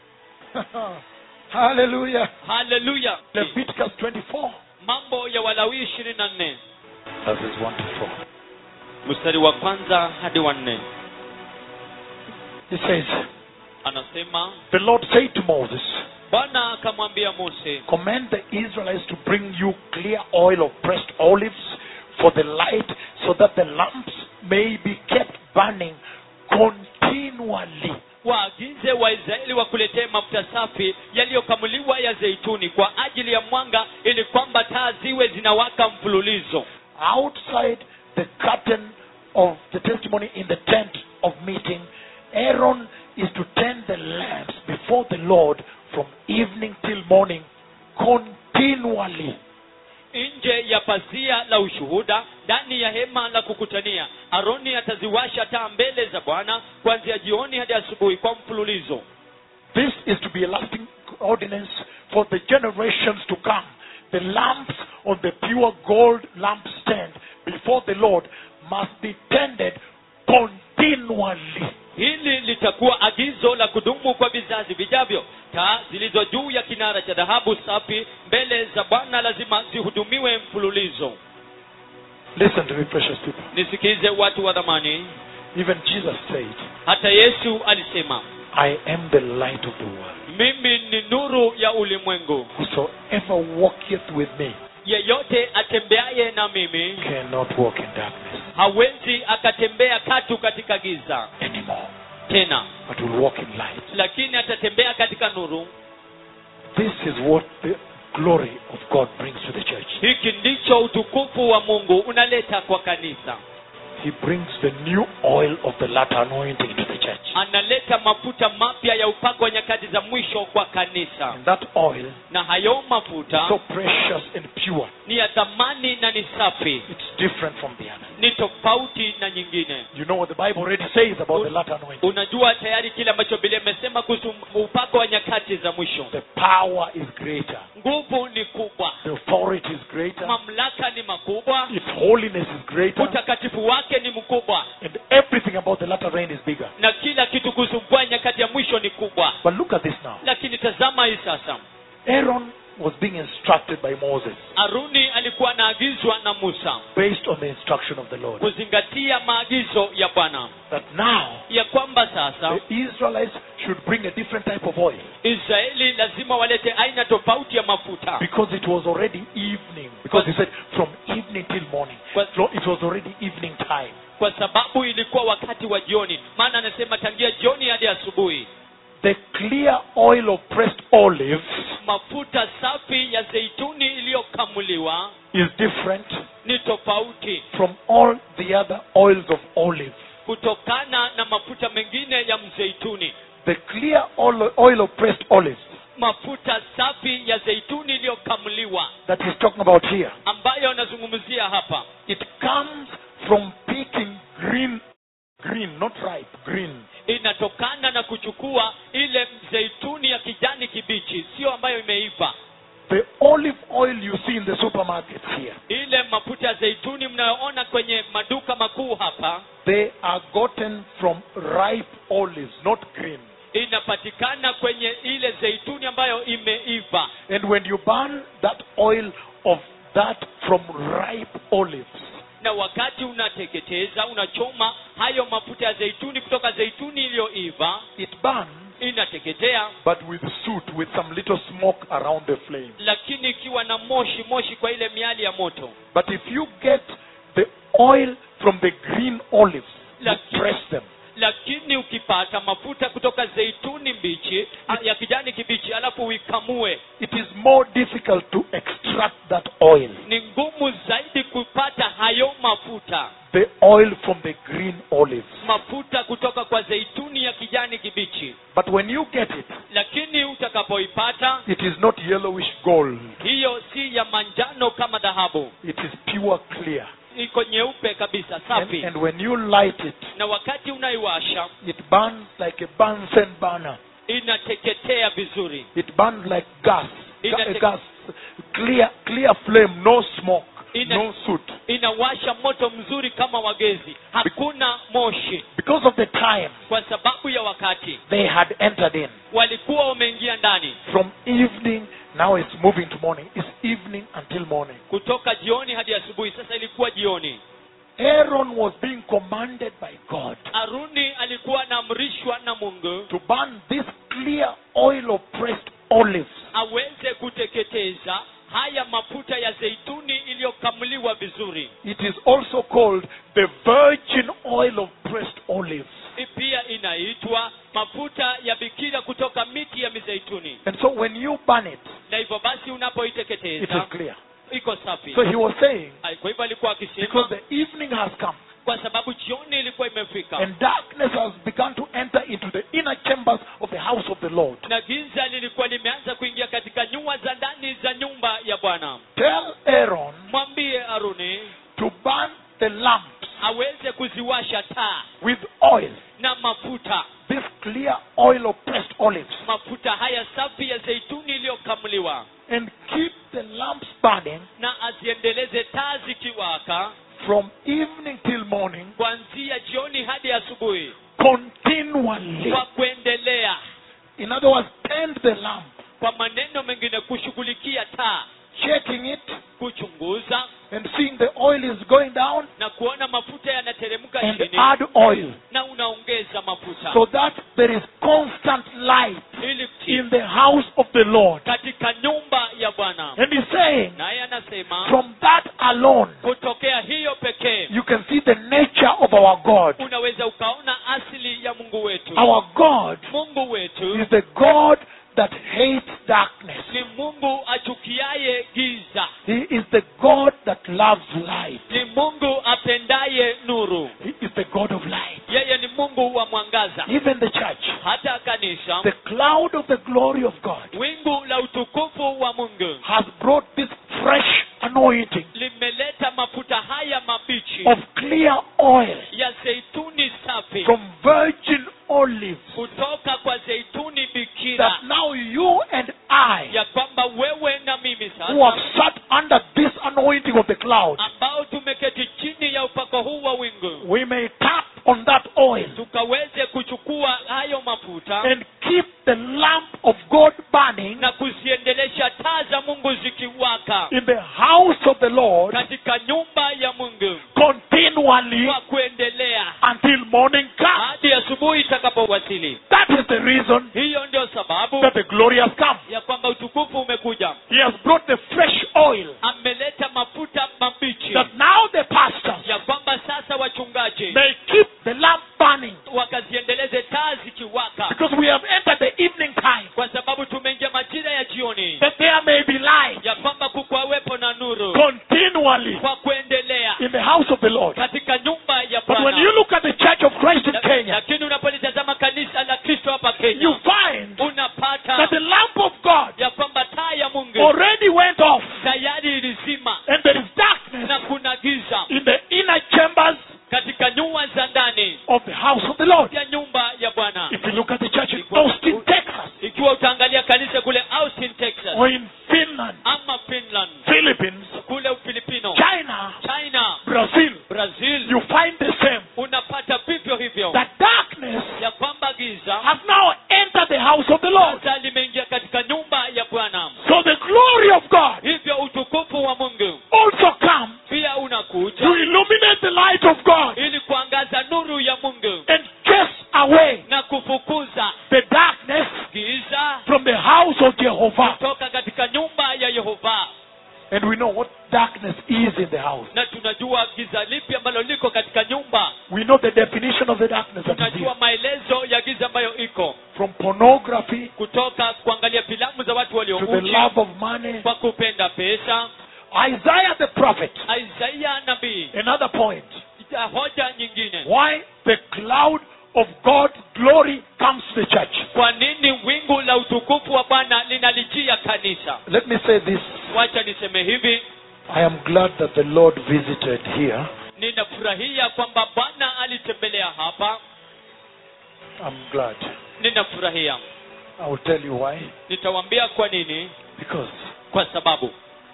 Hallelujah. Hallelujah. Leviticus twenty-four, Mambo ya Walawi ishirini na nne verses one to four. mstari wa kwanza hadi wa nne. He says, Anasema the Lord said to Moses, Bwana akamwambia Mose, command the Israelites to bring you clear oil of pressed olives for the light, so that the lamps may be kept burning continually. waagize Waisraeli wakuletee mafuta safi yaliyokamuliwa ya zeituni kwa ajili ya mwanga, ili kwamba taa ziwe zinawaka mfululizo. Outside the curtain of the testimony in the tent of meeting, Aaron is to tend the lamps before the Lord from evening till morning continually. Nje ya pazia la ushuhuda ndani ya hema la kukutania, Aroni ataziwasha taa mbele za Bwana kuanzia jioni hadi asubuhi kwa mfululizo. This is to be a lasting ordinance for the generations to come. The lamps on the pure gold lampstand before the Lord must be tended continually. Hili litakuwa agizo la kudumu kwa vizazi vijavyo. Taa zilizo juu ya kinara cha dhahabu safi mbele za Bwana lazima zihudumiwe mfululizo. Listen to me, precious people. Nisikize watu wa dhamani. Even Jesus said, Hata Yesu alisema, I am the light of the world. mimi ni nuru ya ulimwengu. Whosoever walketh with me Yeyote atembeaye na mimi cannot walk in darkness hawezi akatembea katu katika giza anymore, tena, but will walk in light. lakini atatembea katika nuru. This is what the glory of God brings to the church. Hiki ndicho utukufu wa Mungu unaleta kwa kanisa. He brings the new oil of the latter anointing to the church. Analeta mafuta mapya ya upako wa nyakati za mwisho kwa kanisa. And that oil, Na hayo mafuta so precious and pure, ni ya thamani na ni safi, it's different from the other. ni tofauti na nyingine. You know what the Bible already says about the latter anointing. Unajua tayari kile ambacho Biblia imesema kuhusu upako wa nyakati za mwisho. The power is greater. Nguvu ni kubwa, The authority is greater. mamlaka ni makubwa, Its holiness is greater. utakatifu wake ni mkubwa, And everything about the latter rain is bigger. na kila kitu kuhusu mvua nyakati ya mwisho ni kubwa. But look at this now. Lakini tazama hii sasa. Aaron was being instructed by Moses Aruni alikuwa anaagizwa na Musa based on the instruction of the Lord, kuzingatia maagizo ya Bwana, that now ya kwamba sasa the Israelites should bring a different type of oil, Israeli lazima walete aina tofauti ya mafuta, because it was already evening. Because he said from evening till morning. But- So it was already evening time. kwa sababu ilikuwa wakati wa jioni. Maana anasema tangia jioni hadi asubuhi. The clear oil of pressed olives Mafuta safi ya zeituni iliyokamuliwa is different ni tofauti from all the other oils of olive. kutokana na mafuta mengine ya mzeituni. The clear oil, oil of pressed olives Mafuta safi ya zeituni iliyokamuliwa that he's talking about here, ambayo anazungumzia hapa, it comes from picking green, green, not ripe, green. inatokana na kuchukua ile zeituni ya kijani kibichi, sio ambayo imeiva. The olive oil you see in the supermarkets here, Ile mafuta ya zeituni mnayoona kwenye maduka makuu hapa, they are gotten from ripe olives, not green. inapatikana kwenye ile zeituni ambayo imeiva. And when you burn that oil of that from ripe olives, Na wakati unateketeza, unachoma hayo mafuta ya zeituni kutoka zeituni iliyoiva, it burns, inateketea, but with soot, with some little smoke around the flame. lakini ikiwa na moshi moshi kwa ile miali ya moto. But if you get the oil from the green olives, you Lakini- press them, Lakini ukipata mafuta kutoka zeituni mbichi ya kijani kibichi, alafu uikamue, it is more difficult to extract that oil, ni ngumu zaidi kupata hayo mafuta, the oil from the green olives. mafuta kutoka kwa zeituni ya kijani kibichi. But when you get it, Lakini utakapoipata, it is not yellowish gold. hiyo si ya manjano kama dhahabu, It is pure clear. iko nyeupe kabisa, And, safi. and when you light it, Na wakati unaiwasha it burns like a Bunsen burner. inateketea vizuri, It burns like gas. Ga- Inate- gas. Clear, clear flame, no smoke, Ina- no soot. inawasha moto mzuri kama wagezi, hakuna moshi, Because of the time kwa sababu ya wakati they had entered in. walikuwa wameingia ndani. From evening, now it's moving to morning. It's evening until morning. Kutoka jioni hadi asubuhi. Sasa ilikuwa jioni. Aaron was being commanded by God Aruni alikuwa anaamrishwa na Mungu to burn this clear oil of pressed olives aweze kuteketeza haya mafuta ya zeituni iliyokamuliwa vizuri. It is also called the virgin oil of pressed olives. Hii pia inaitwa mafuta ya bikira kutoka miti ya mizeituni. And so when you burn it, Na hivyo basi it is unapoiteketeza clear. iko safi. So he was saying, Ai, kwa hivyo alikuwa because akisema the evening has come kwa sababu jioni ilikuwa imefika and darkness has begun to enter into the inner chambers of the house of the Lord. na giza lilikuwa limeanza kuingia katika nyua za ndani za nyumba ya Bwana. Tell Aaron Mwambie Aruni to burn the lamps aweze kuziwasha taa with oil, na mafuta, this clear oil of pressed olives, mafuta haya safi ya zeituni iliyokamuliwa, and keep the lamps burning na aziendeleze taa zikiwaka from evening till morning kuanzia jioni hadi asubuhi continually. kwa kuendelea. In other words, tend the lamp, Kwa maneno mengine, kushughulikia taa, checking it kuchunguza and seeing the oil is going down, na kuona mafuta yanateremka and chini add oil na unaongeza mafuta so that there is constant light ili in the house of the Lord. katika nyumba ya Bwana. And he's saying, Naye anasema from that alone, kutokea hiyo pekee you can see the nature of our God. unaweza ukaona asili ya Mungu wetu. Our God Mungu wetu is the God that hates darkness. ni Mungu achukiaye giza, He is the God that loves light. ni Mungu apendaye nuru. He is the God of light. Yeye ni Mungu wa mwangaza. Even the church, Hata kanisa, the cloud of the glory of God wingu la utukufu wa Mungu has brought this fresh anointing limeleta mafuta haya mabichi of clear oil ya zeituni safi from virgin olives, kutoka kwa zeituni bikira, that now you and I, ya kwamba wewe na mimi who have sasa sat under this anointing of the cloud, ambao tumeketi chini ya upako huu wa wingu we may tap on that oil tukaweze kuchukua hayo mafuta and keep the lamp of God burning na kuziendelesha taa za Mungu zikiwaka in the house of the Lord katika nyumba ya Mungu continually kwa kuendelea until morning comes. hadi asubuhi itakapowasili. That is the reason Hiyo ndio sababu that the glory has come. ya kwamba utukufu umekuja. He has brought the fresh oil Ameleta mafuta mabichi that now the pastors ya kwamba sasa wachungaji may keep the lamp burning, wakaziendeleze taa zikiwaka, because we have entered the evening time, kwa sababu tumeingia majira ya jioni, that there may be light ya kwamba kukwawepo na nuru continually kwa kuendelea in the house of the Lord. katika nyumba ya But when Bwana. you look at the Church of Christ in La- Kenya, Lakini unapolitazama kanisa la Kristo hapa you Kenya, find unapata that the lamp of God ya kwamba taa ya Mungu already went off, tayari ilizima and there is darkness na kuna giza in the inner chambers katika nyua za ndani of the house of the Lord. ya nyumba ya Bwana. If you look at the church in Austin, Texas, Ikiwa utaangalia kanisa kule Austin, Texas, or in Finland, ama Finland, Philippines, kule Ufilipino, China, China, Brazil, Brazil, you find the same. unapata vivyo hivyo That darkness ya kwamba giza has now entered the house of the Lord. sasa limeingia katika nyumba ya Bwana. So the glory of God Hivyo utukufu wa Mungu also come pia to unakuja illuminate the light of God ili kuangaza nuru ya Mungu and chase away na kufukuza the darkness giza from the house of Jehovah. kutoka katika nyumba ya Yehova. And we know what darkness is in the house. Na tunajua giza lipi ambalo liko katika nyumba. We know the definition of the darkness that is here. Tunajua maelezo ya giza ambayo iko From pornography kutoka kuangalia filamu za watu walio to the uchi love of money. kwa kupenda pesa. Isaiah the prophet, Isaiah nabii, another point. hoja nyingine, Why the cloud of God's glory comes the church? Kwa nini wingu la utukufu wa Bwana linalijia kanisa? Let me say this. Wacha niseme hivi, I am glad that the Lord visited here. ninafurahia kwamba Bwana alitembelea hapa. I'm glad. Ninafurahia. I will tell you why. Nitawaambia kwa nini. Because Kwa sababu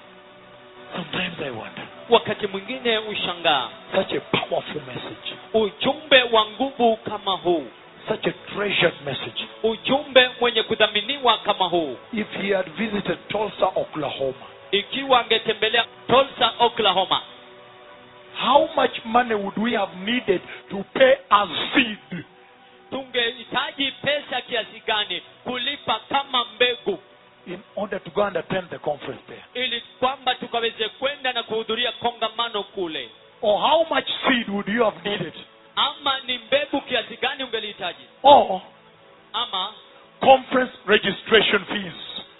sometimes I wonder. wakati mwingine ushangaa, Such a powerful message. ujumbe wa nguvu kama huu, Such a treasured message. ujumbe mwenye kudhaminiwa kama huu, If he had visited Tulsa, Oklahoma, ikiwa angetembelea Tulsa, Oklahoma, how much money would we have needed to pay as seed? tungehitaji pesa kiasi gani kulipa kama mbegu In order to go and attend the conference there? ili kwamba tukaweze kwenda na kuhudhuria kongamano kule? Or how much seed would you have needed? Ama ni mbegu kiasi gani ungelihitaji? Or Ama conference registration fees?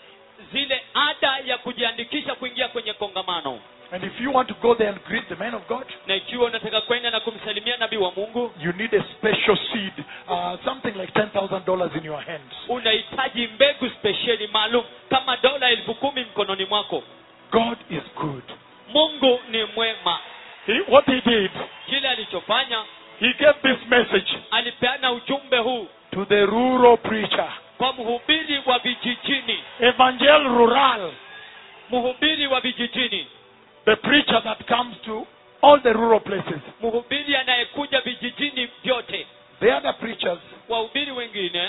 zile ada ya kujiandikisha kuingia kwenye kongamano. And if you want to go there and greet the man of God, Na ikiwa unataka kwenda na kumsalimia nabii wa Mungu, you need a special seed, uh, something like ten thousand dollars in your hands. unahitaji mbegu spesheli maalum kama dola elfu kumi mkononi mwako. God is good. Mungu ni mwema. He, what he did, Kile alichofanya, he gave this message alipeana ujumbe huu to the rural preacher, kwa mhubiri wa vijijini. Evangel Rural, Mhubiri wa vijijini, the preacher that comes to all the rural places. mhubiri anayekuja vijijini vyote. The other preachers, Wahubiri wengine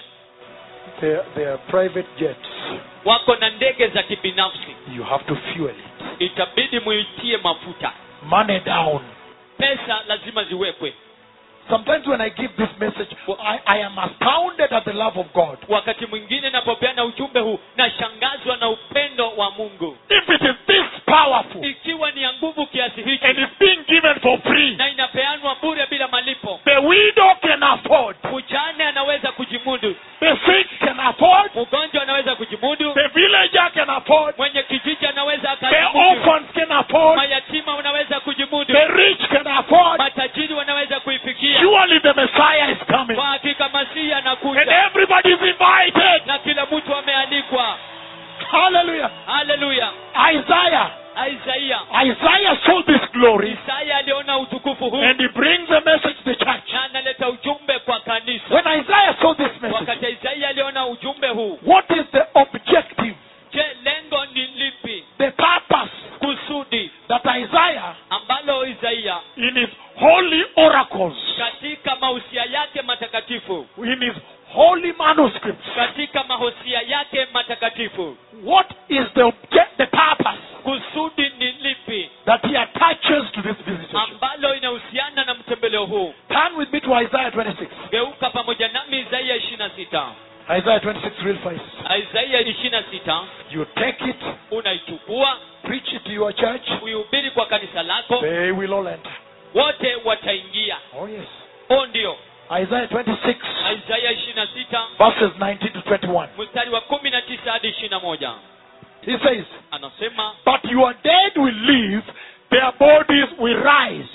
they they are private jets. wako na ndege za kibinafsi, You have to fuel it. itabidi muitie mafuta, Money down. pesa lazima ziwekwe. Sometimes when I give this message, I, I am astounded at the love of God. Wakati mwingine napopeana ujumbe huu nashangazwa na upendo wa Mungu. If it is this powerful Ikiwa ni ya nguvu kiasi hiki and it's being given for free, na inapeanwa bure bila malipo, the widow can afford, mjane anaweza kujimudu, the sick can afford, mgonjwa anaweza kujimudu, the villager can afford, mwenye kijiji anaweza the akajimudu, orphans can afford, mayatima wanaweza kujimudu, the rich can afford. matajiri wanaweza kuifikia. Surely the Messiah is coming. Kwa hakika Masihi And anakuja everybody is invited. na kila mtu amealikwa. Hallelujah. Haleluya. Isaiah. Isaiah Isaiah saw this glory Isaya aliona utukufu huu and he brings a message to the church. na analeta ujumbe kwa kanisa. When Isaiah saw this message, Wakati Isaya aliona ujumbe huu, what is the objective, je, lengo ni lipi? the purpose Kusudi that Isaiah, ambalo Isaya in his holy oracles, katika mahusia yake matakatifu, in his holy manuscripts, katika mahusia yake matakatifu, what is the object, the purpose kusudi ni lipi that he attaches to this visitation? ambalo inahusiana na mtembeleo huu? Turn with me to Isaiah twenty-six. Geuka pamoja nami Isaya ishirini na sita. Isaiah twenty-six, real fast. Isaya ishirini na sita, You take it, unaichukua preach it to your church, uihubiri kwa kanisa lako, they will all enter. wote wataingia. Oh yes. O ndio. Isaiah twenty-six, Isaya ishirini na sita verses nineteen to twenty-one. mstari wa kumi na tisa hadi ishirini na moja. He says, Anasema, but your dead will live, their bodies will rise.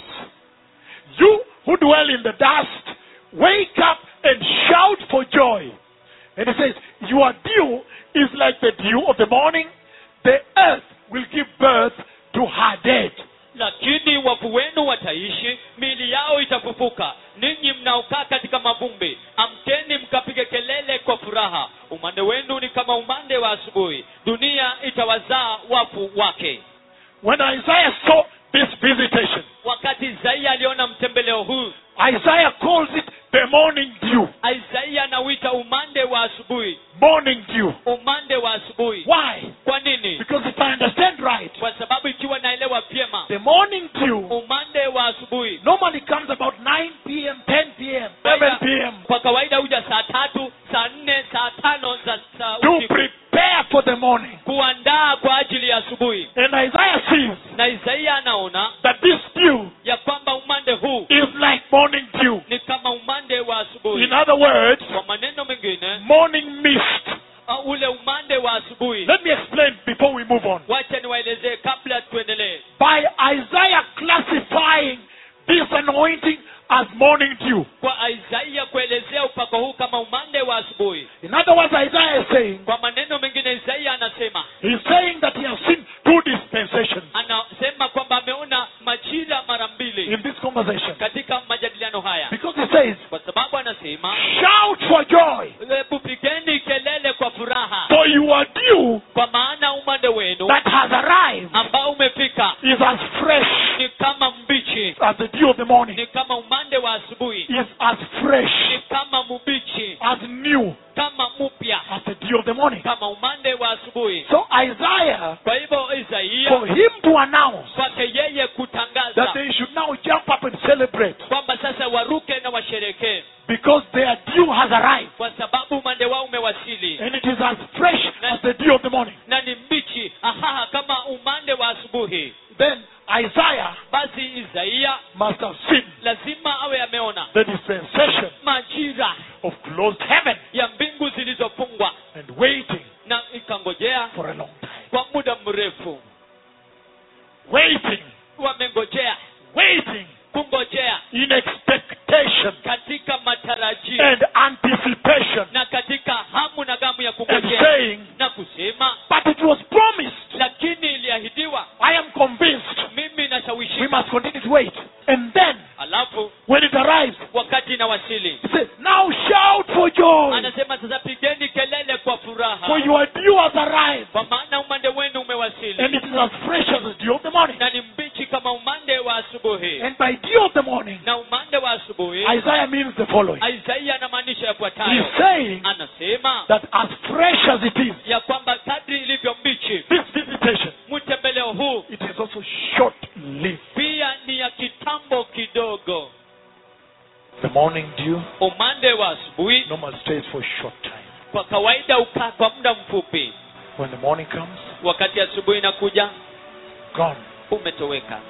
You who dwell in the dust, wake up and shout for joy. And he says, your dew is like the dew of the morning. The earth will give birth to her dead. lakini wafu wenu wataishi, miili yao itafufuka. Ninyi mnaokaa katika mavumbi, amkeni mkapige kelele kwa furaha. Umande wenu ni kama umande wa asubuhi, dunia itawazaa wafu wake. When Isaiah saw this visitation, Wakati Isaya aliona mtembeleo huu, Isaiah calls it the morning dew. Isaya anauita umande wa asubuhi. Morning dew. Umande wa asubuhi. Why? Kwa nini? Because if I understand right, Kwa sababu ikiwa naelewa vyema, the morning dew umande wa asubuhi normally comes about nine p.m., ten p.m., seven p.m. kwa kawaida huja saa tatu, saa nne, saa tano za saa to usiku, prepare for the morning. kuandaa kwa ajili ya asubuhi. And Isaiah sees Na Isaia anaona that this dew ya kwamba umande huu is like morning dew. ni kama umande wa asubuhi. In other words, Kwa maneno mengine, morning mist. uh, ule umande wa asubuhi. Let me explain before we move on. Wacha niwaelezee kabla tuendelee. By Isaiah classifying this anointing as morning dew. kwa Isaiah kuelezea upako huu kama umande wa asubuhi. In other words, Isaiah is saying, Kwa maneno mengine Isaiah anasema, he's saying that he has seen two dispensations anasema kwamba ameona majira mara mbili in this conversation. katika majadiliano haya. Because he says, Kwa sababu anasema, shout for joy, hebu pigeni kelele kwa furaha, for your dew kwa maana umande wenu that has arrived ambao umefika is as fresh ni kama mbichi, as the dew of the morning, ni kama umande wa asubuhi, is as fresh, ni kama mbichi, as new kama mpya, as the dew of the morning. kama umande wa asubuhi. So Isaiah, Kwa hivyo Isaiah, for him to announce kwake yeye that kutangaza they should now jump up and celebrate kwamba sasa waruke na washerekee because their dew has arrived, kwa sababu umande wao umewasili and it is as fresh as the dew of the morning. na ni mbichi aha kama umande wa asubuhi. Then Isaiah Basi Isaiah must have seen lazima awe ameona the dispensation majira of closed heaven ya mbingu zilizofungwa and waiting na ikangojea for a long time. kwa muda mrefu, Waiting, wamengojea waiting kungojea in expectation katika matarajio and anticipation, na katika hamu na gamu ya and kungojea saying, na kusema, but it was promised. lakini iliahidiwa. I am convinced Mimi we nashawishika. must continue to wait. And then, Alafu when it arrives, wakati inawasili he says, now shout for joy, anasema sasa pigeni kelele kwa furaha, for your dew has arrived, kwa maana umande wenu umewasili and it is as fresh as the dew of the morning. na ni mbichi kama umande wa asubuhi. And by dew of the morning, Na umande wa asubuhi Isaiah means the following. Isaiah anamaanisha He's yafuatayo. saying Anasema that as fresh as it is, ya kwamba kadri ilivyo mbichi, this visitation, mtembeleo huu it is also short-lived. pia ni ya kitambo kidogo. The morning dew Umande wa asubuhi normally stays for a short time. kwa kawaida ukaa kwa muda mfupi. When the morning comes, Wakati asubuhi inakuja, gone. umetoweka.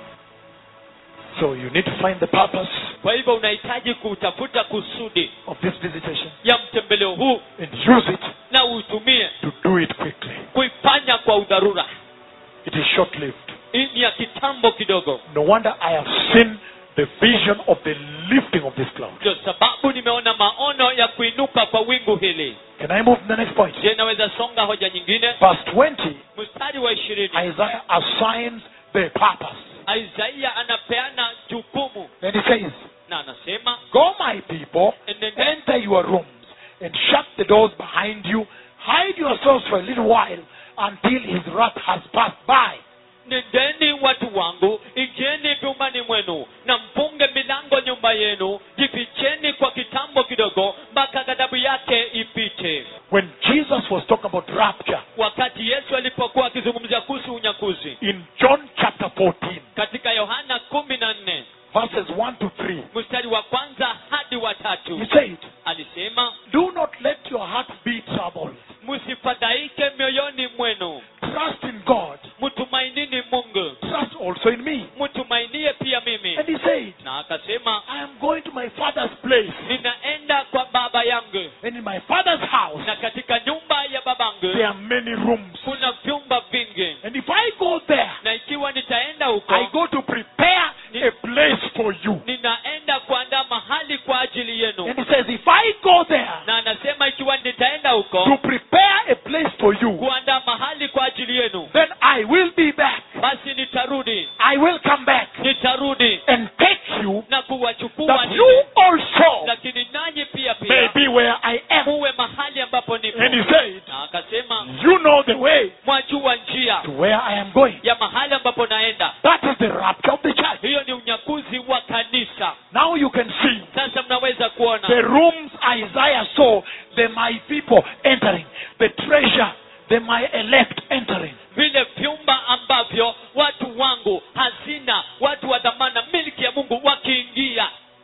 So you need to find the purpose Kwa hivyo unahitaji kutafuta kusudi of this visitation ya mtembeleo huu and use it na uitumie to do it quickly. kuifanya kwa udharura. It is short-lived. Hii ni ya kitambo kidogo. No wonder I have seen the vision of the lifting of this cloud. Ndio sababu nimeona maono ya kuinuka kwa wingu hili. Can I move to the next point? Je, naweza songa hoja nyingine? Verse twenty, Mstari wa ishirini. Isaiah assigns the purpose. Isaiah anapeana jukumu Then he says, na anasema, go my people, Enende- enter your rooms and shut the doors behind you. Hide yourselves for a little while until his wrath has passed by. nendeni watu wangu, ingieni vyumbani mwenu na mfunge milango nyumba yenu, jificheni kwa kitambo kidogo mpaka ghadhabu yake ipite. When Jesus was talking about rapture Wakati Yesu alipokuwa akizungumzia kuhusu unyakuzi in John chapter fourteen, katika Yohana kumi na nne verses one to three, mstari wa kwanza hadi wa tatu he said, alisema, do not let your heart be troubled. msifadhaike mioyoni mwenu, Trust in God. mtumainini Mungu, Trust also in me. mtumainie pia mimi. And he said, Na akasema, I am going to my father's place. ninaenda kwa baba yangu, And in my father's house, na katika nyumba ya babangu there are many rooms. kuna vyumba vingi, And if I go there, na ikiwa nitaenda I huko, go to prepare a place for you. ninaenda kuandaa mahali kwa ajili yenu. And he says, if I go there Na anasema ikiwa nitaenda to huko prepare a place for you, kuandaa mahali kwa ajili yenu, then I will be back. basi nitarudi, I will come back nitarudi and take you, na kuwachukua that ninyi, you also lakini nanyi pia may pia be where I am. muwe mahali ambapo nipo. And he said, Na akasema, you know the way mwajua njia to where I am going. ya mahali ambapo naenda. That is the rapture of the church. Hiyo ni unyakuzi wa kanisa. Now you can see Sasa mnaweza kuona the rooms Isaiah saw, the my people entering, the treasure, the my elect entering. vile vyumba ambavyo watu wangu, hazina, watu wa dhamana, milki ya Mungu wakiingia.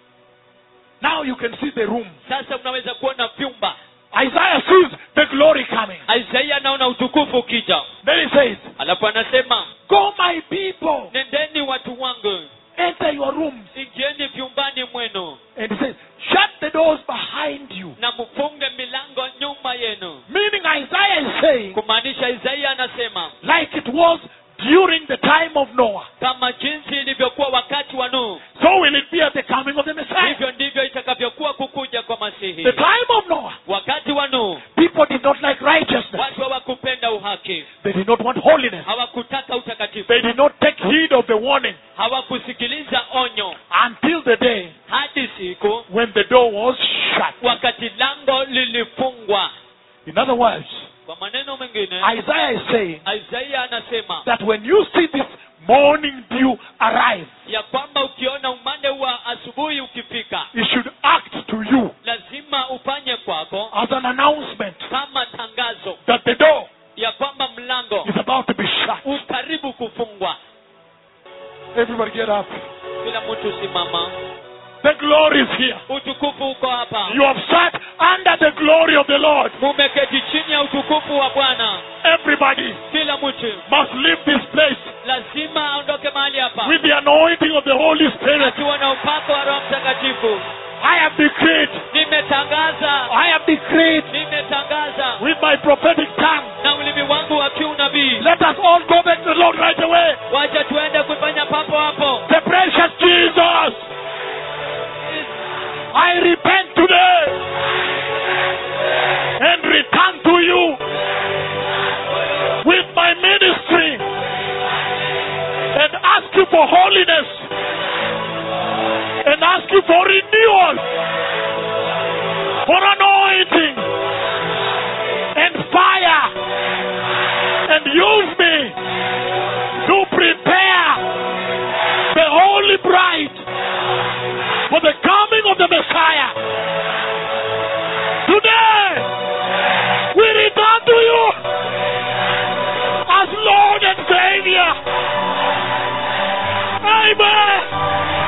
Now you can see the room. Sasa mnaweza kuona vyumba. Isaiah sees the glory coming. Isaiah anaona utukufu ukija. Then he says, Alafu anasema, go my people, nendeni watu wangu, enter your rooms. ingieni vyumbani mwenu And he says, shut the doors behind you. na mfunge milango nyuma yenu. Meaning Isaiah is saying, Kumaanisha Isaiah anasema like it was during the time of Noah, kama jinsi ilivyokuwa wakati wa Nuhu, so will it be at the coming of the Messiah. did not like righteousness. watu hawakupenda uhaki, They did not want holiness. hawakutaka utakatifu, They did not take heed of the warning hawakusikiliza onyo until the day hadi siku when the door was shut. wakati lango lilifungwa. In other words, Kwa maneno mengine, Isaiah is saying Isaiah anasema that when you see this morning dew arrive, ya kwamba ukiona umande wa asubuhi ukifika, it should act to you lazima ufanye kwako as an announcement kama tangazo that the door ya kwamba mlango is about to be shut. ukaribu kufungwa. Everybody get up. Kila mtu simama. The glory is here. Utukufu uko hapa. You have sat under the glory of the Lord. Mumeketi chini ya utukufu wa Bwana. Everybody Kila mtu must leave this place lazima aondoke mahali hapa with the anointing of the Holy Spirit. akiwa na upako wa Roho Mtakatifu. I have decreed, Nimetangaza, I have decreed nimetangaza with my prophetic tongue. na ulimi wangu wa kiunabii. Let us all go back to the Lord right away. Wacha tuende kufanya papo hapo. The precious Jesus, I repent today and return to you with my ministry and ask you for holiness and ask you for renewal, for anointing and fire, and use me to prepare the holy bride for the coming of the Messiah. Today, we return to you as Lord and Savior. Amen.